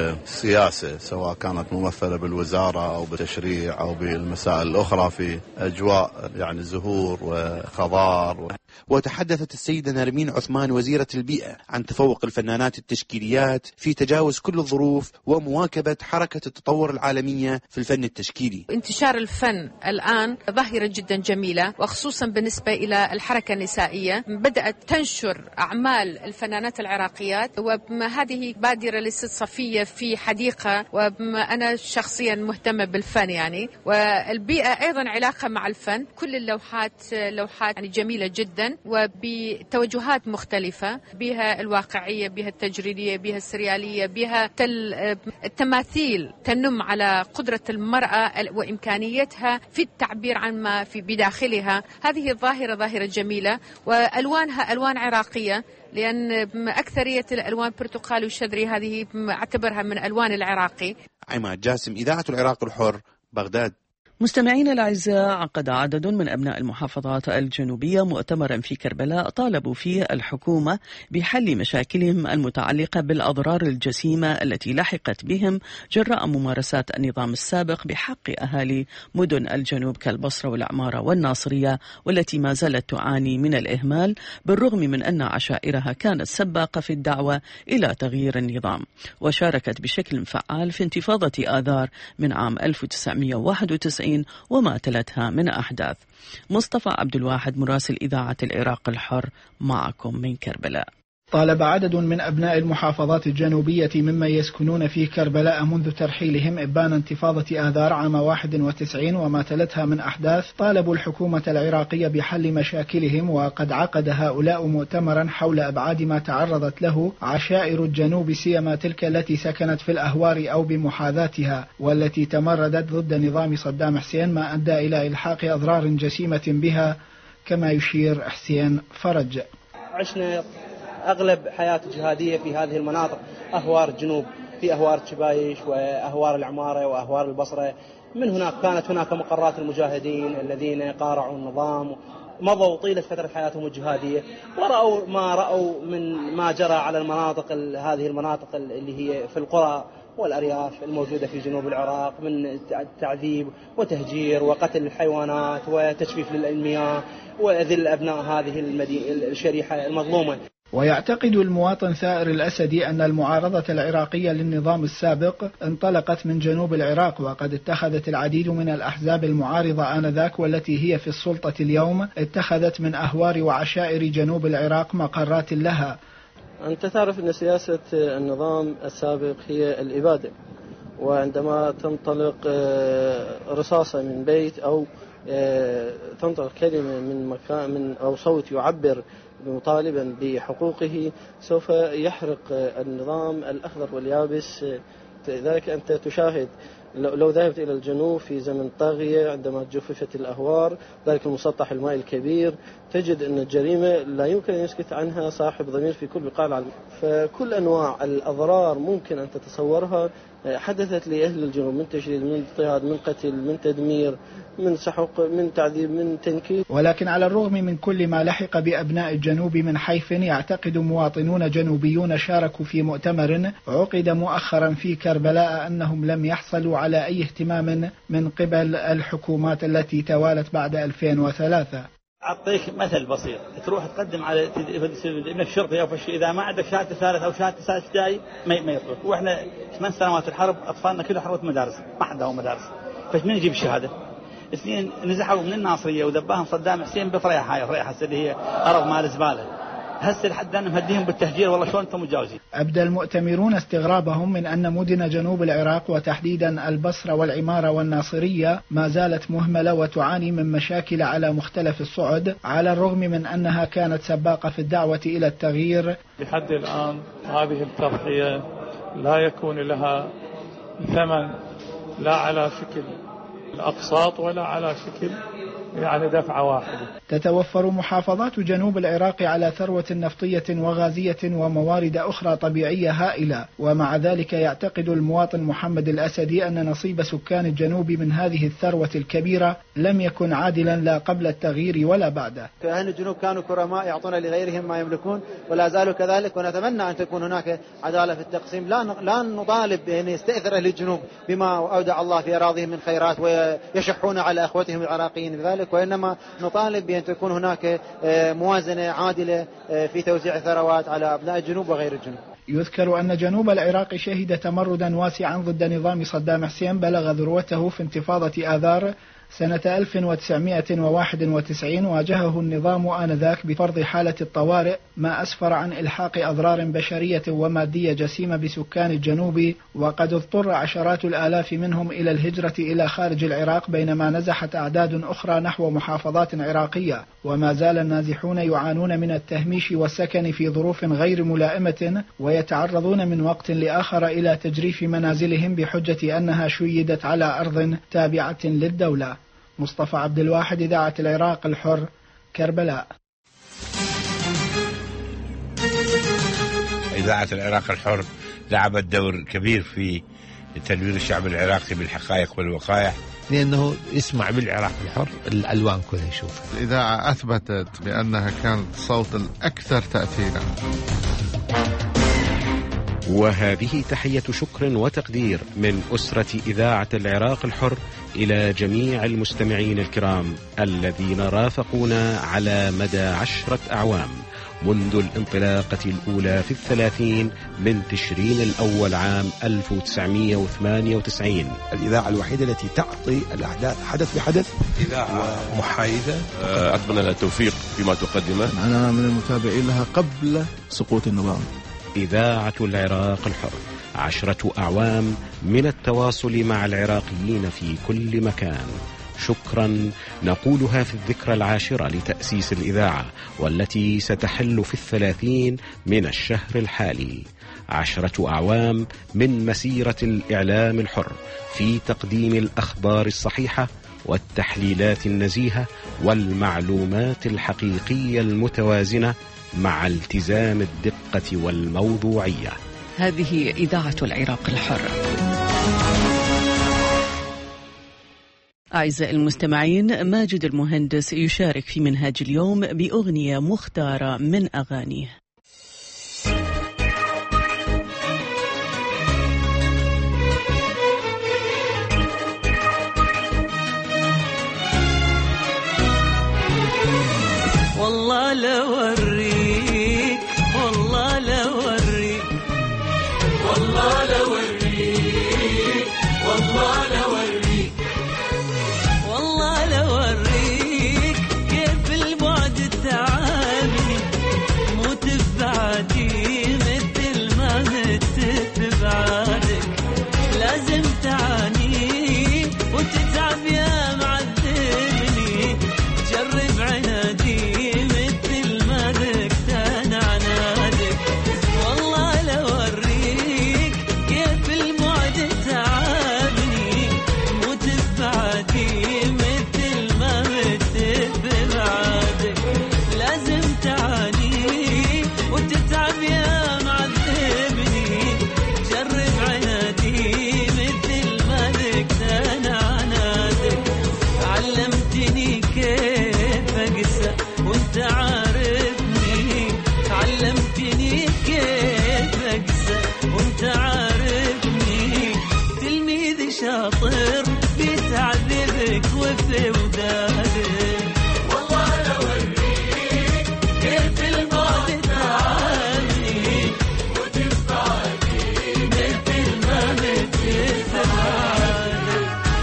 Speaker 24: السياسة سواء كانت ممثلة بالوزارة أو بالتشريع أو بالمسائل الأخرى في أجواء يعني زهور وخضار.
Speaker 3: وتحدثت السيدة نارمين عثمان وزيرة البيئة عن تفوق الفنانات التشكيليات في تجاوز كل الظروف ومواكبة حركة التطور العالمية في الفن التشكيلي.
Speaker 2: انتشار الفن الآن ظاهرة جدا جميلة، وخصوصا بالنسبة إلى الحركة النسائية، بدأت تنشر أعمال الفنانات العراقيات، وهذه بادرة للست صفية في حديقة، وأنا شخصيا مهتمة بالفن يعني، والبيئة أيضا علاقة مع الفن. كل اللوحات يعني جميلة جدا وبتوجهات مختلفة، بها الواقعية، بها التجريدية، بها السريالية، بها التماثيل تنم على قدرة المرأة وإمكانيتها في التعبير عن ما في بداخلها. هذه ظاهرة جميلة، وألوانها ألوان عراقية، لأن أكثرية الألوان برتقالي وشذري، هذه أعتبرها من ألوان العراقي.
Speaker 3: عماد جاسم، إذاعة العراق الحر، بغداد.
Speaker 1: مستمعينا الأعزاء، عقد عدد من أبناء المحافظات الجنوبية مؤتمرا في كربلاء طالبوا فيه الحكومة بحل مشاكلهم المتعلقة بالأضرار الجسيمة التي لحقت بهم جراء ممارسات النظام السابق بحق أهالي مدن الجنوب كالبصرة والعمارة والناصرية، والتي ما زالت تعاني من الإهمال بالرغم من أن عشائرها كانت سباقة في الدعوة إلى تغيير النظام، وشاركت بشكل فعال في انتفاضة آذار من عام 1991 وما تلتها من أحداث. مصطفى عبد الواحد مراسل إذاعة العراق الحر معكم من كربلاء.
Speaker 4: طالب عدد من أبناء المحافظات الجنوبية ممن يسكنون في كربلاء منذ ترحيلهم إبان انتفاضة آذار عام 91 وما تلتها من أحداث، طالبوا الحكومة العراقية بحل مشاكلهم، وقد عقد هؤلاء مؤتمرا حول أبعاد ما تعرضت له عشائر الجنوب، سيما تلك التي سكنت في الأهوار أو بمحاذاتها، والتي تمردت ضد نظام صدام حسين، ما أدى إلى إلحاق أضرار جسيمة بها، كما يشير حسين فرج.
Speaker 5: عشنا أغلب حياة جهادية في هذه المناطق، أهوار الجنوب، في أهوار شبايش وأهوار العمارة وأهوار البصرة. من هناك كانت هناك مقرات المجاهدين الذين قارعوا النظام، مضوا طيلة فترة حياتهم الجهادية ورأوا ما رأوا من ما جرى على المناطق، هذه المناطق اللي هي في القرى والأرياف الموجودة في جنوب العراق، من تعذيب وتهجير وقتل الحيوانات وتجفيف للمياه وذل أبناء هذه الشريحة المظلومة.
Speaker 4: ويعتقد المواطن ثائر الأسدي أن المعارضة العراقية للنظام السابق انطلقت من جنوب العراق، وقد اتخذت العديد من الأحزاب المعارضة آنذاك والتي هي في السلطة اليوم اتخذت من أهوار وعشائر جنوب العراق مقرات لها.
Speaker 6: أنت تعرف أن سياسة النظام السابق هي الإبادة، وعندما تنطلق رصاصة من بيت أو تنطلق كلمة من مكان أو صوت يعبر مطالبا بحقوقه، سوف يحرق النظام الأخضر واليابس. لذلك أنت تشاهد لو ذهبت إلى الجنوب في زمن طاغية عندما جففت الأهوار، ذلك المسطح الماء الكبير، تجد أن الجريمة لا يمكن أن يسكت عنها صاحب ضمير في كل بقاع العالم. فكل أنواع الأضرار ممكن أن تتصورها حدثت لأهل الجنوب، من تشريد، من اضطهاد، من قتل، من تدمير، من سحق، من تعذيب، من تنكيل.
Speaker 4: ولكن على الرغم من كل ما لحق بأبناء الجنوب من حيف، يعتقد مواطنون جنوبيون شاركوا في مؤتمر عقد مؤخرا في كربلاء أنهم لم يحصلوا على أي اهتمام من قبل الحكومات التي توالت بعد 2003.
Speaker 25: أعطيك مثل بسيط، تروح تقدم على ابنك شرطي أو فشي، إذا ما عندك شهادة ثالث أو شهادة ثالث ابتدائي ما يطلق. وإحنا 8 سنوات الحرب أطفالنا كلها حربت مدارس، ما عندهم مدارس، فمن يجيب الشهادة؟ اثنين نزحوا من الناصرية وذباهم صدام حسين بفريحة، فريحة اللي هي أرض مال زبالة، هسه لحد الآن مهديهم بالتهجير، والله شلون انتم متجاوزين.
Speaker 4: أبدى المؤتمرون استغرابهم من أن مدن جنوب العراق وتحديدا البصرة والعمارة والناصرية ما زالت مهملة وتعاني من مشاكل على مختلف الصعد، على الرغم من أنها كانت سباقة في الدعوة إلى التغيير.
Speaker 26: لحد الآن هذه التضحية لا يكون لها ثمن، لا على شكل الأقساط ولا على شكل يعني دفعة واحدة.
Speaker 4: تتوفر محافظات جنوب العراق على ثروة نفطية وغازية وموارد أخرى طبيعية هائلة، ومع ذلك يعتقد المواطن محمد الأسدي أن نصيب سكان الجنوب من هذه الثروة الكبيرة لم يكن عادلا لا قبل التغيير ولا بعده.
Speaker 27: أهل الجنوب كانوا كرماء يعطون لغيرهم ما يملكون ولا زالوا كذلك، ونتمنى أن تكون هناك عدالة في التقسيم. لا نطالب بأن يستأثر أهل الجنوب بما أودع الله في أراضيهم من خيرات ويشحون على أخوتهم العراقيين بذلك، ذلك، وإنما نطالب بأن تكون هناك موازنة عادلة في توزيع الثروات على أبناء الجنوب وغير الجنوب.
Speaker 4: يذكر أن جنوب العراق شهد تمردا واسعا ضد نظام صدام حسين بلغ ذروته في انتفاضة آذار سنة 1991. واجهه النظام آنذاك بفرض حالة الطوارئ، ما أسفر عن إلحاق أضرار بشرية ومادية جسيمة بسكان الجنوب، وقد اضطر عشرات الآلاف منهم إلى الهجرة إلى خارج العراق، بينما نزحت أعداد أخرى نحو محافظات عراقية. وما زال النازحون يعانون من التهميش والسكن في ظروف غير ملائمة، ويتعرضون من وقت لآخر إلى تجريف منازلهم بحجة أنها شيدت على أرض تابعة للدولة. مصطفى عبد الواحد، إذاعة العراق الحر، كربلاء.
Speaker 7: إذاعة العراق الحر لعبت دور كبير في تنوير الشعب العراقي بالحقائق والوقائع،
Speaker 8: لأنه يسمع بالعراق الحر الألوان كلها يشوفها.
Speaker 9: الإذاعة أثبتت بأنها كانت صوت الأكثر تأثيرا.
Speaker 10: وهذه تحية شكر وتقدير من أسرة إذاعة العراق الحر إلى جميع المستمعين الكرام الذين رافقونا على مدى 10 أعوام منذ الانطلاقة الأولى في 30 من تشرين الأول عام 1998.
Speaker 12: الإذاعة الوحيدة التي تعطي الأحداث حدث بحدث، إذاعة محايدة.
Speaker 13: أتمنى لها التوفيق فيما تقدمه.
Speaker 12: أنا من المتابعين لها قبل سقوط النظام.
Speaker 10: إذاعة العراق الحر 10 أعوام من التواصل مع العراقيين في كل مكان. شكرا نقولها في الذكرى 10 لتأسيس الإذاعة، والتي ستحل في 30 من الشهر الحالي. 10 أعوام من مسيرة الإعلام الحر في تقديم الأخبار الصحيحة والتحليلات النزيهة والمعلومات الحقيقية المتوازنة مع التزام الدقة والموضوعية.
Speaker 1: هذه إذاعة العراق الحر. أعزائي المستمعين، ماجد المهندس يشارك في منهاج اليوم بأغنية مختارة من أغانيه.
Speaker 14: والله لوريك، والله لوريك، والله لوريك، والله لوريك، والله لوريك كيف البعد تعبني، موت ببعدي مثل ما مت ببعدك، لازم تعاني وتتعب يا معذبني، جرب عنادي شاطر بتعذبك وفي ودادك، والله لوريك كيف البعد تعبني وتبعدي مثل ما مت ببعدك.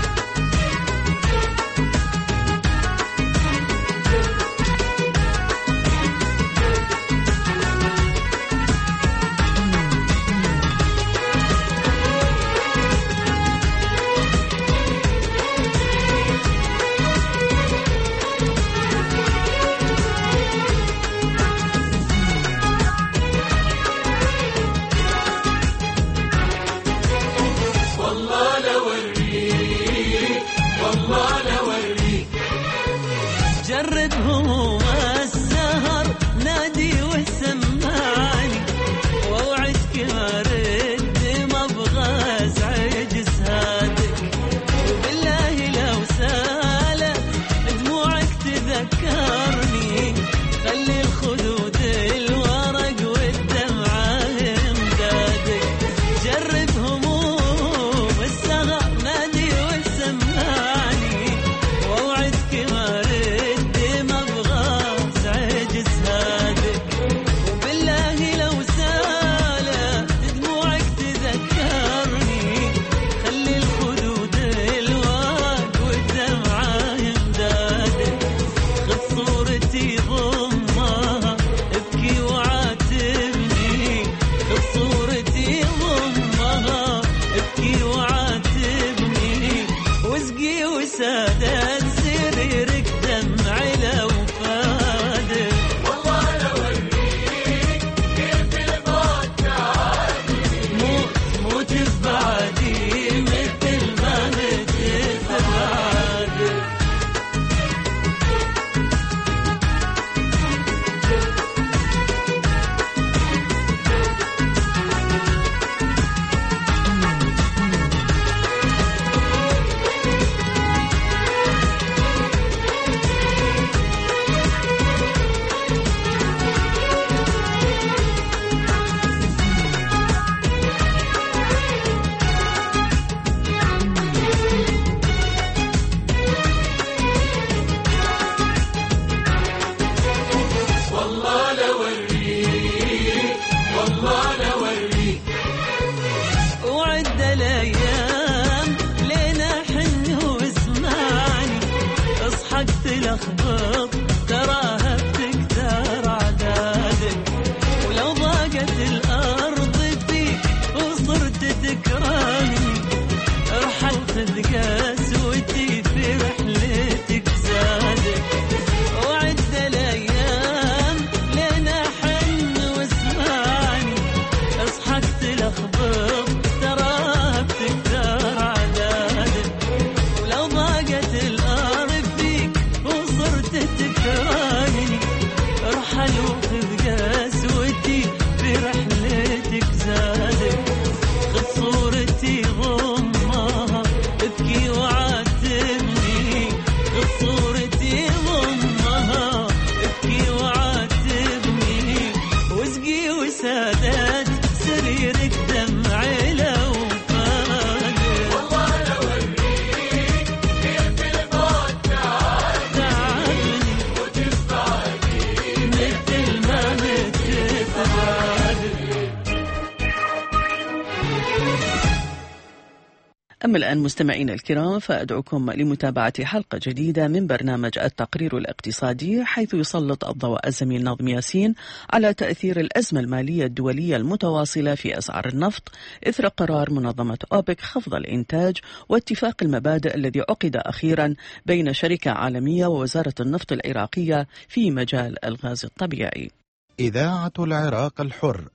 Speaker 14: جرب هموم السهر نادي وسمعني، ووعدك ما رد ما ابغى ازعج سهادك، وبالله لو سالت دموعك تذكرني، خلي الخدود الورق والدمعة امدادك. جرب هموم السهر نادي وسمعني، وسادات سريرك دمع لو فادت. والله لو أوريك كيف الموت تعادي، موت ببعدي مثل ما مت ببعدي. وعد الأيام لنا حن واسمعني، اصحى تلخبط تراها بتكتر عدادك، ولو ضاقت الأرض فيك وصرت تكرهني، ارحل خذ قسوتي في رحلتك زادك. وعد الأيام لنا حن واسمعني، اصحى تلخبط تراها بتكتر عدادك، ولو ضاقت الأرض فيك وصرت تكرهني، ارحل وخذ قسوتي في رحلتك زادك. خذ صورتي ضمها ابكي وعاتبني، خذ صورتي ضمها ابكي وعاتبني، واسقي وسادات سريرك دمع لو فادت. والله لو أوريك كيف الموت تعبني، موت ببعدي مثل ما مت ببعدي.
Speaker 1: أما الآن مستمعينا الكرام فأدعوكم لمتابعة حلقة جديدة من برنامج التقرير الاقتصادي، حيث يسلط الضوء الزميل ناظم ياسين على تأثير الأزمة المالية الدولية المتواصلة في أسعار النفط إثر قرار منظمة أوبك خفض الإنتاج واتفاق المبادئ الذي عقد أخيرا بين شركة عالمية ووزارة النفط العراقية في مجال الغاز الطبيعي.
Speaker 11: إذاعة العراق الحر.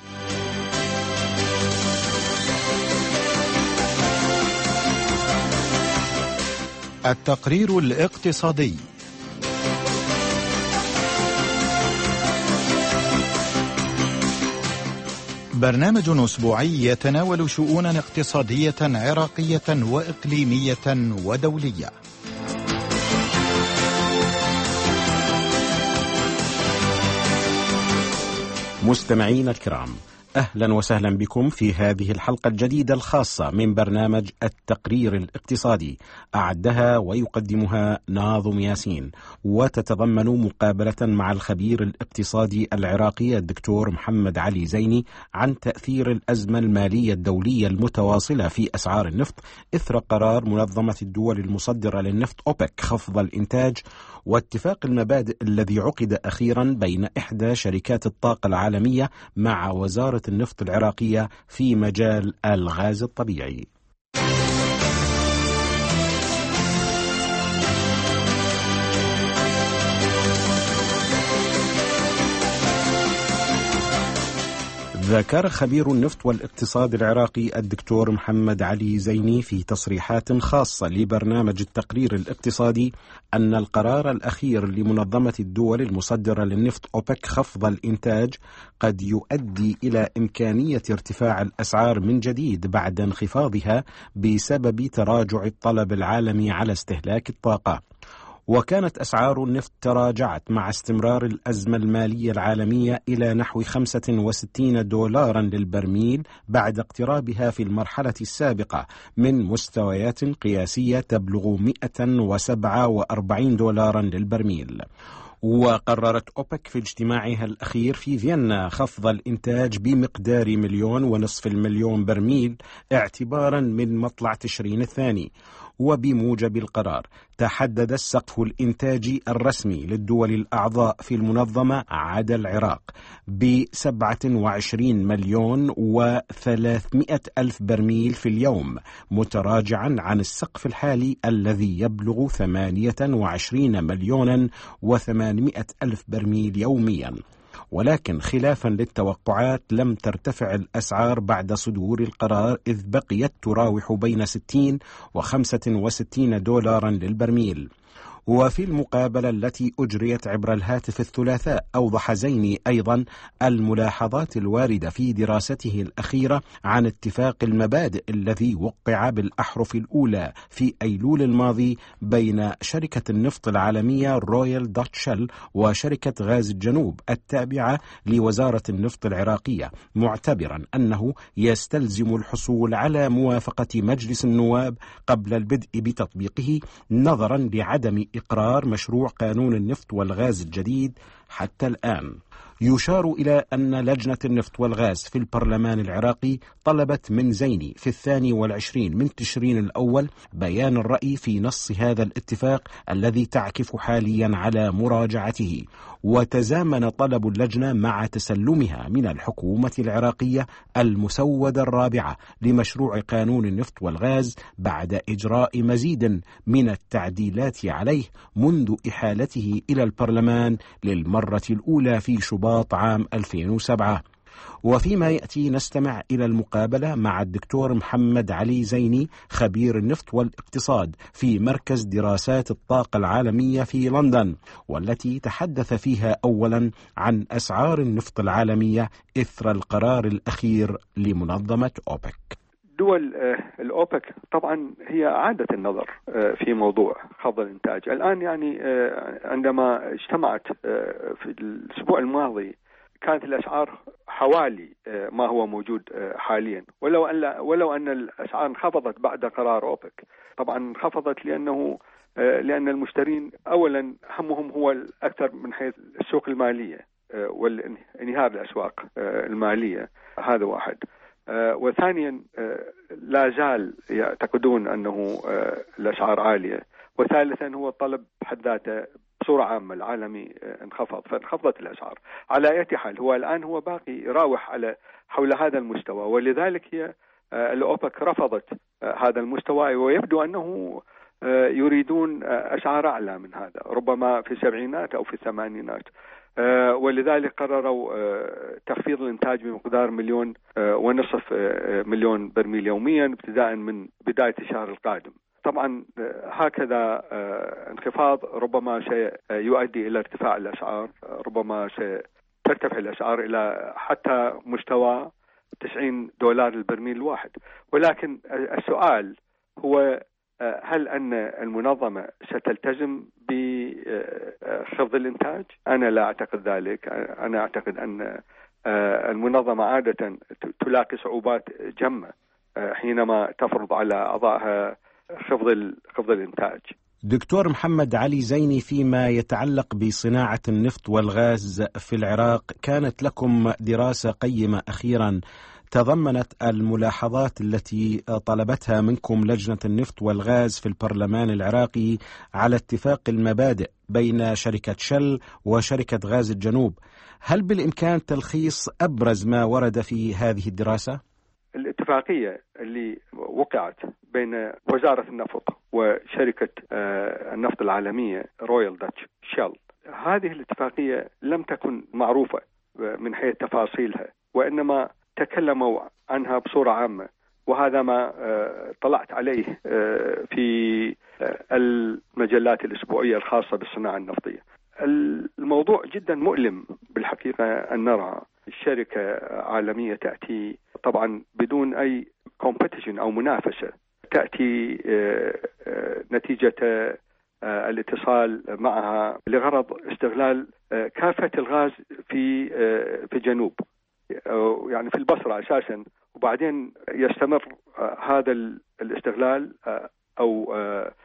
Speaker 11: التقرير الاقتصادي. برنامج أسبوعي يتناول شؤونا اقتصادية عراقية وإقليمية ودولية.
Speaker 10: مستمعين الكرام، أهلا وسهلا بكم في هذه الحلقة الجديدة الخاصة من برنامج التقرير الاقتصادي، أعدها ويقدمها ناظم ياسين، وتتضمن مقابلة مع الخبير الاقتصادي العراقي الدكتور محمد علي زيني عن تأثير الأزمة المالية الدولية المتواصلة في أسعار النفط إثر قرار منظمة الدول المصدرة للنفط أوبك خفض الإنتاج واتفاق المبادئ الذي عقد أخيرا بين إحدى شركات الطاقة العالمية مع وزارة النفط العراقية في مجال الغاز الطبيعي. ذكر خبير النفط والاقتصاد العراقي الدكتور محمد علي زيني في تصريحات خاصة لبرنامج التقرير الاقتصادي أن القرار الأخير لمنظمة الدول المصدرة للنفط أوبك خفض الإنتاج قد يؤدي إلى إمكانية ارتفاع الأسعار من جديد بعد انخفاضها بسبب تراجع الطلب العالمي على استهلاك الطاقة. وكانت أسعار النفط تراجعت مع استمرار الأزمة المالية العالمية إلى نحو 65 دولارا للبرميل بعد اقترابها في المرحلة السابقة من مستويات قياسية تبلغ 147 دولارا للبرميل. وقررت أوبك في اجتماعها الأخير في فيينا خفض الإنتاج بمقدار 1.5 مليون برميل اعتبارا من مطلع تشرين الثاني، وبموجب القرار تحدد السقف الإنتاجي الرسمي للدول الأعضاء في المنظمة عدا العراق ب27 مليون و300 ألف برميل في اليوم، متراجعا عن السقف الحالي الذي يبلغ 28 مليون و800 ألف برميل يوميا. ولكن خلافا للتوقعات لم ترتفع الأسعار بعد صدور القرار، إذ بقيت تراوح بين 60 و65 دولارا للبرميل. وفي المقابلة التي أجريت عبر الهاتف الثلاثاء أوضح زيني أيضا الملاحظات الواردة في دراسته الأخيرة عن اتفاق المبادئ الذي وقع بالأحرف الأولى في أيلول الماضي بين شركة النفط العالمية رويال داتش شيل وشركة غاز الجنوب التابعة لوزارة النفط العراقية، معتبرا أنه يستلزم الحصول على موافقة مجلس النواب قبل البدء بتطبيقه، نظرا لعدم إقرار مشروع قانون النفط والغاز الجديد حتى الآن. يشار إلى أن لجنة النفط والغاز في البرلمان العراقي طلبت من زيني في 22 من تشرين الأول بيان الرأي في نص هذا الاتفاق الذي تعكف حاليا على مراجعته، وتزامن طلب اللجنة مع تسلمها من الحكومة العراقية المسودة الرابعة لمشروع قانون النفط والغاز بعد إجراء مزيد من التعديلات عليه منذ إحالته إلى البرلمان للمرة الأولى في شباط عام 2007. وفيما يأتي نستمع إلى المقابلة مع الدكتور محمد علي زيني خبير النفط والاقتصاد في مركز دراسات الطاقة العالمية في لندن، والتي تحدث فيها أولا عن أسعار النفط العالمية إثر القرار الأخير لمنظمة أوبك.
Speaker 15: دول الأوبك طبعا هي عادة النظر في موضوع خفض الإنتاج. الآن يعني عندما اجتمعت في الأسبوع الماضي كانت الأسعار حوالي ما هو موجود حاليا، ولو أن الأسعار انخفضت بعد قرار أوبك. طبعا انخفضت لأن المشترين أولا همهم هو الأكثر من حيث السوق المالية والانهيار الأسواق المالية، هذا واحد. وثانيا لا زال يعتقدون أنه الأسعار عالية. وثالثا هو الطلب بحد ذاته بصورة عامة العالمي فانخفضت الأسعار. على أي حال هو الآن هو باقي يراوح على حول هذا المستوى، ولذلك هي الأوبك رفضت هذا المستوى، ويبدو أنه يريدون أسعار أعلى من هذا، ربما في السبعينات أو في الثمانينات. ولذلك قرروا تخفيض الإنتاج بمقدار 1.5 مليون برميل يوميا ابتداء من بداية الشهر القادم. طبعا هكذا انخفاض ربما سيؤدي إلى ارتفاع الأسعار، ربما سترتفع الأسعار إلى حتى مستوى $90 البرميل الواحد. ولكن السؤال هو هل أن المنظمة ستلتزم بخفض الإنتاج؟ أنا لا أعتقد ذلك. أنا أعتقد أن المنظمة عادة تلاقي صعوبات جمة حينما تفرض على أعضائها خفض الإنتاج.
Speaker 10: دكتور محمد علي زيني، فيما يتعلق بصناعة النفط والغاز في العراق، كانت لكم دراسة قيمة أخيرا تضمنت الملاحظات التي طلبتها منكم لجنة النفط والغاز في البرلمان العراقي على اتفاق المبادئ بين شركة شل وشركة غاز الجنوب. هل بالإمكان تلخيص أبرز ما ورد في هذه الدراسة؟
Speaker 15: الاتفاقية اللي وقعت بين وزارة النفط وشركة النفط العالمية رويال داتش شيل، هذه الاتفاقية لم تكن معروفة من حيث تفاصيلها، وإنما تكلموا عنها بصورة عامة، وهذا ما طلعت عليه في المجلات الأسبوعية الخاصة بالصناعة النفطية. الموضوع جدا مؤلم بالحقيقة أن نرى الشركة عالمية تأتي طبعا بدون أي competition أو منافسة، تأتي نتيجة الاتصال معها لغرض استغلال كافة الغاز في جنوب، يعني في البصرة أساسا، وبعدين يستمر هذا الاستغلال أو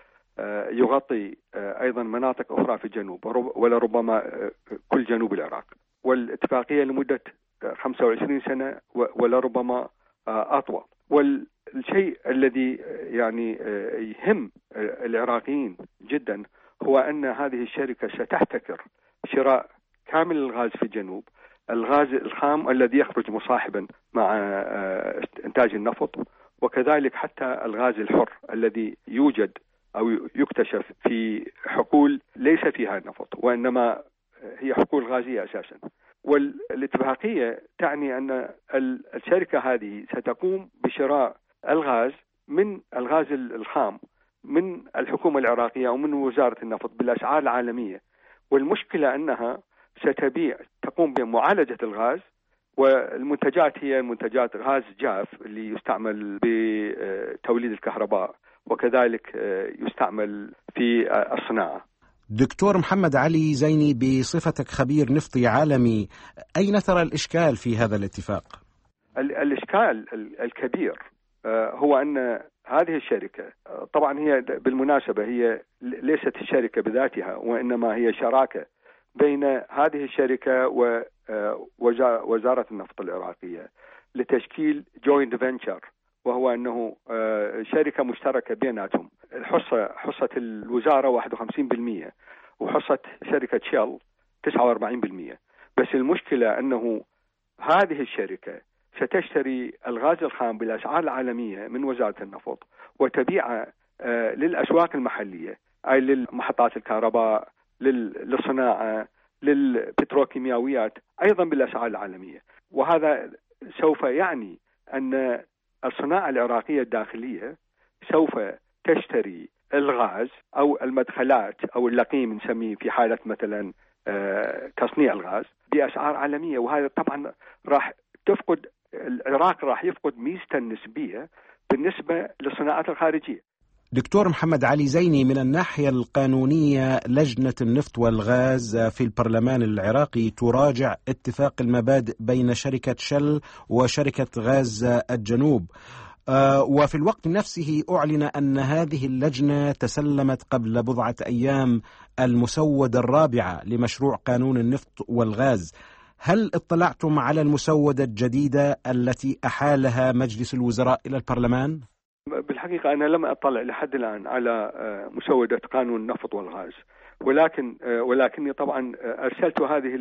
Speaker 15: يغطي أيضا مناطق أخرى في الجنوب ولربما كل جنوب العراق. والاتفاقية لمدة 25 سنة ولربما أطول. والشيء الذي يعني يهم العراقيين جدا هو أن هذه الشركة ستحتكر شراء كامل الغاز في الجنوب، الغاز الخام الذي يخرج مصاحبا مع إنتاج النفط، وكذلك حتى الغاز الحر الذي يوجد أو يكتشف في حقول ليس فيها نفط وإنما هي حقول غازية أساسا. والاتفاقية تعني أن الشركة هذه ستقوم بشراء الغاز من الغاز الخام من الحكومة العراقية أو من وزارة النفط بالأسعار العالمية. والمشكلة أنها تقوم بمعالجة الغاز، والمنتجات هي منتجات غاز جاف اللي يستعمل بتوليد الكهرباء وكذلك يستعمل في الصناعة.
Speaker 10: دكتور محمد علي زيني، بصفتك خبير نفطي عالمي، أين ترى الإشكال في هذا الاتفاق؟
Speaker 15: الإشكال الكبير هو أن هذه الشركة، طبعا هي بالمناسبة هي ليست الشركة بذاتها وإنما هي شراكة بين هذه الشركة ووزارة النفط العراقية لتشكيل جوينت فينتشر، وهو أنه شركة مشتركة بيناتهم. حصة الوزارة 51% وحصة شركة شيل 49%. بس المشكلة أنه هذه الشركة ستشتري الغاز الخام بالأسعار العالمية من وزارة النفط وتبيعه للأسواق المحلية، أي للمحطات الكهرباء، للصناعة، للبتروكيماويات، أيضا بالأسعار العالمية. وهذا سوف يعني أن الصناعة العراقية الداخلية سوف تشتري الغاز أو المدخلات أو اللقيم نسميه في حالة مثلا تصنيع الغاز بأسعار عالمية، وهذا طبعا راح تفقد العراق، راح يفقد ميزته النسبية بالنسبة للصناعات الخارجية.
Speaker 10: دكتور محمد علي زيني، من الناحية القانونية لجنة النفط والغاز في البرلمان العراقي تراجع اتفاق المبادئ بين شركة شل وشركة غاز الجنوب، وفي الوقت نفسه أعلن أن هذه اللجنة تسلمت قبل بضعة أيام المسودة الرابعة لمشروع قانون النفط والغاز. هل اطلعتم على المسودة الجديدة التي أحالها مجلس الوزراء إلى البرلمان؟
Speaker 15: بالحقيقة أنا لم أطلع لحد الآن على مسودة قانون النفط والغاز، ولكني طبعا أرسلت هذه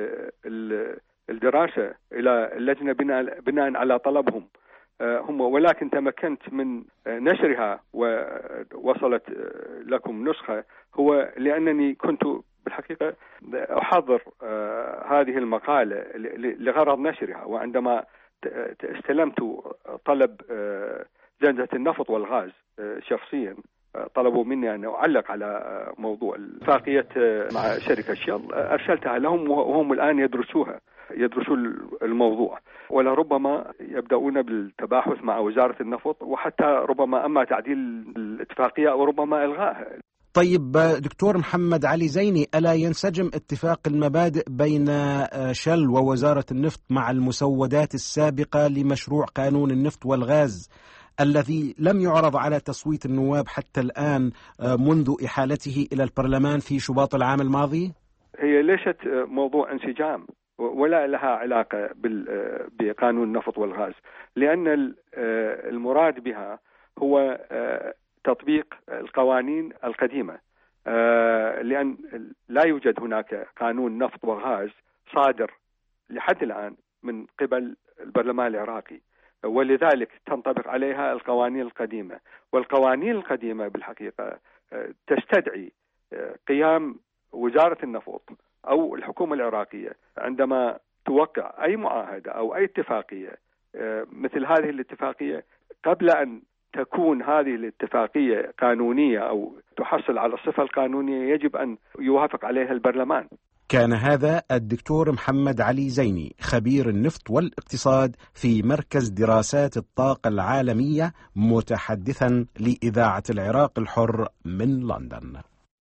Speaker 15: الدراسة إلى اللجنة بناء على طلبهم هم، ولكن تمكنت من نشرها ووصلت لكم نسخة، هو لأنني كنت بالحقيقة أحضر هذه المقالة لغرض نشرها، وعندما استلمت طلب لجنة النفط والغاز شخصيا طلبوا مني أن أعلق على موضوع اتفاقية مع شركة شيل، أرسلتها لهم وهم الآن يدرسوا الموضوع، ولربما يبدأون بالتباحث مع وزارة النفط، وحتى ربما أما تعديل الاتفاقية أو ربما إلغائها.
Speaker 10: طيب دكتور محمد علي زيني، ألا ينسجم اتفاق المبادئ بين شل ووزارة النفط مع المسودات السابقة لمشروع قانون النفط والغاز الذي لم يعرض على تصويت النواب حتى الآن منذ إحالته إلى البرلمان في شباط العام الماضي؟
Speaker 15: هي ليست موضوع انسجام ولا لها علاقة بقانون النفط والغاز، لأن المراد بها هو تطبيق القوانين القديمة، لأن لا يوجد هناك قانون نفط وغاز صادر لحد الآن من قبل البرلمان العراقي، ولذلك تنطبق عليها القوانين القديمة. والقوانين القديمة بالحقيقة تستدعي قيام وزارة النفط أو الحكومة العراقية عندما توقع أي معاهدة أو أي اتفاقية مثل هذه الاتفاقية، قبل أن تكون هذه الاتفاقية قانونية أو تحصل على الصفة القانونية يجب أن يوافق عليها البرلمان.
Speaker 10: كان هذا الدكتور محمد علي زيني خبير النفط والاقتصاد في مركز دراسات الطاقة العالمية، متحدثا لإذاعة العراق الحر من لندن.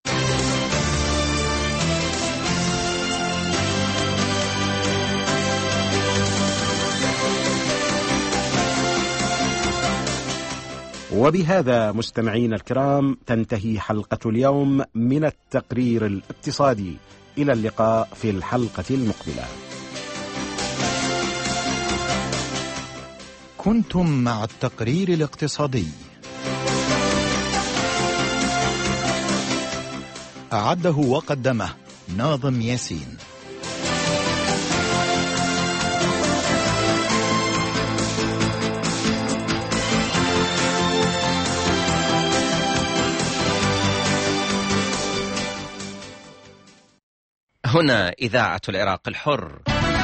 Speaker 10: وبهذا مستمعين الكرام تنتهي حلقة اليوم من التقرير الاقتصادي. إلى اللقاء في الحلقة المقبلة.
Speaker 11: كنتم مع التقرير الاقتصادي. أعده وقدمه ناظم ياسين.
Speaker 16: هنا إذاعة العراق الحر.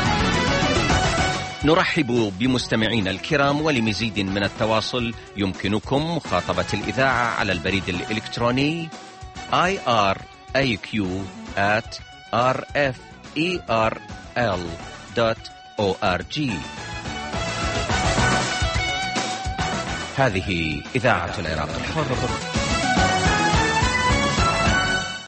Speaker 16: نرحب بمستمعينا الكرام، ولمزيد من التواصل يمكنكم مخاطبة الإذاعة على البريد الإلكتروني iraq@rferl.org. هذه إذاعة العراق الحر.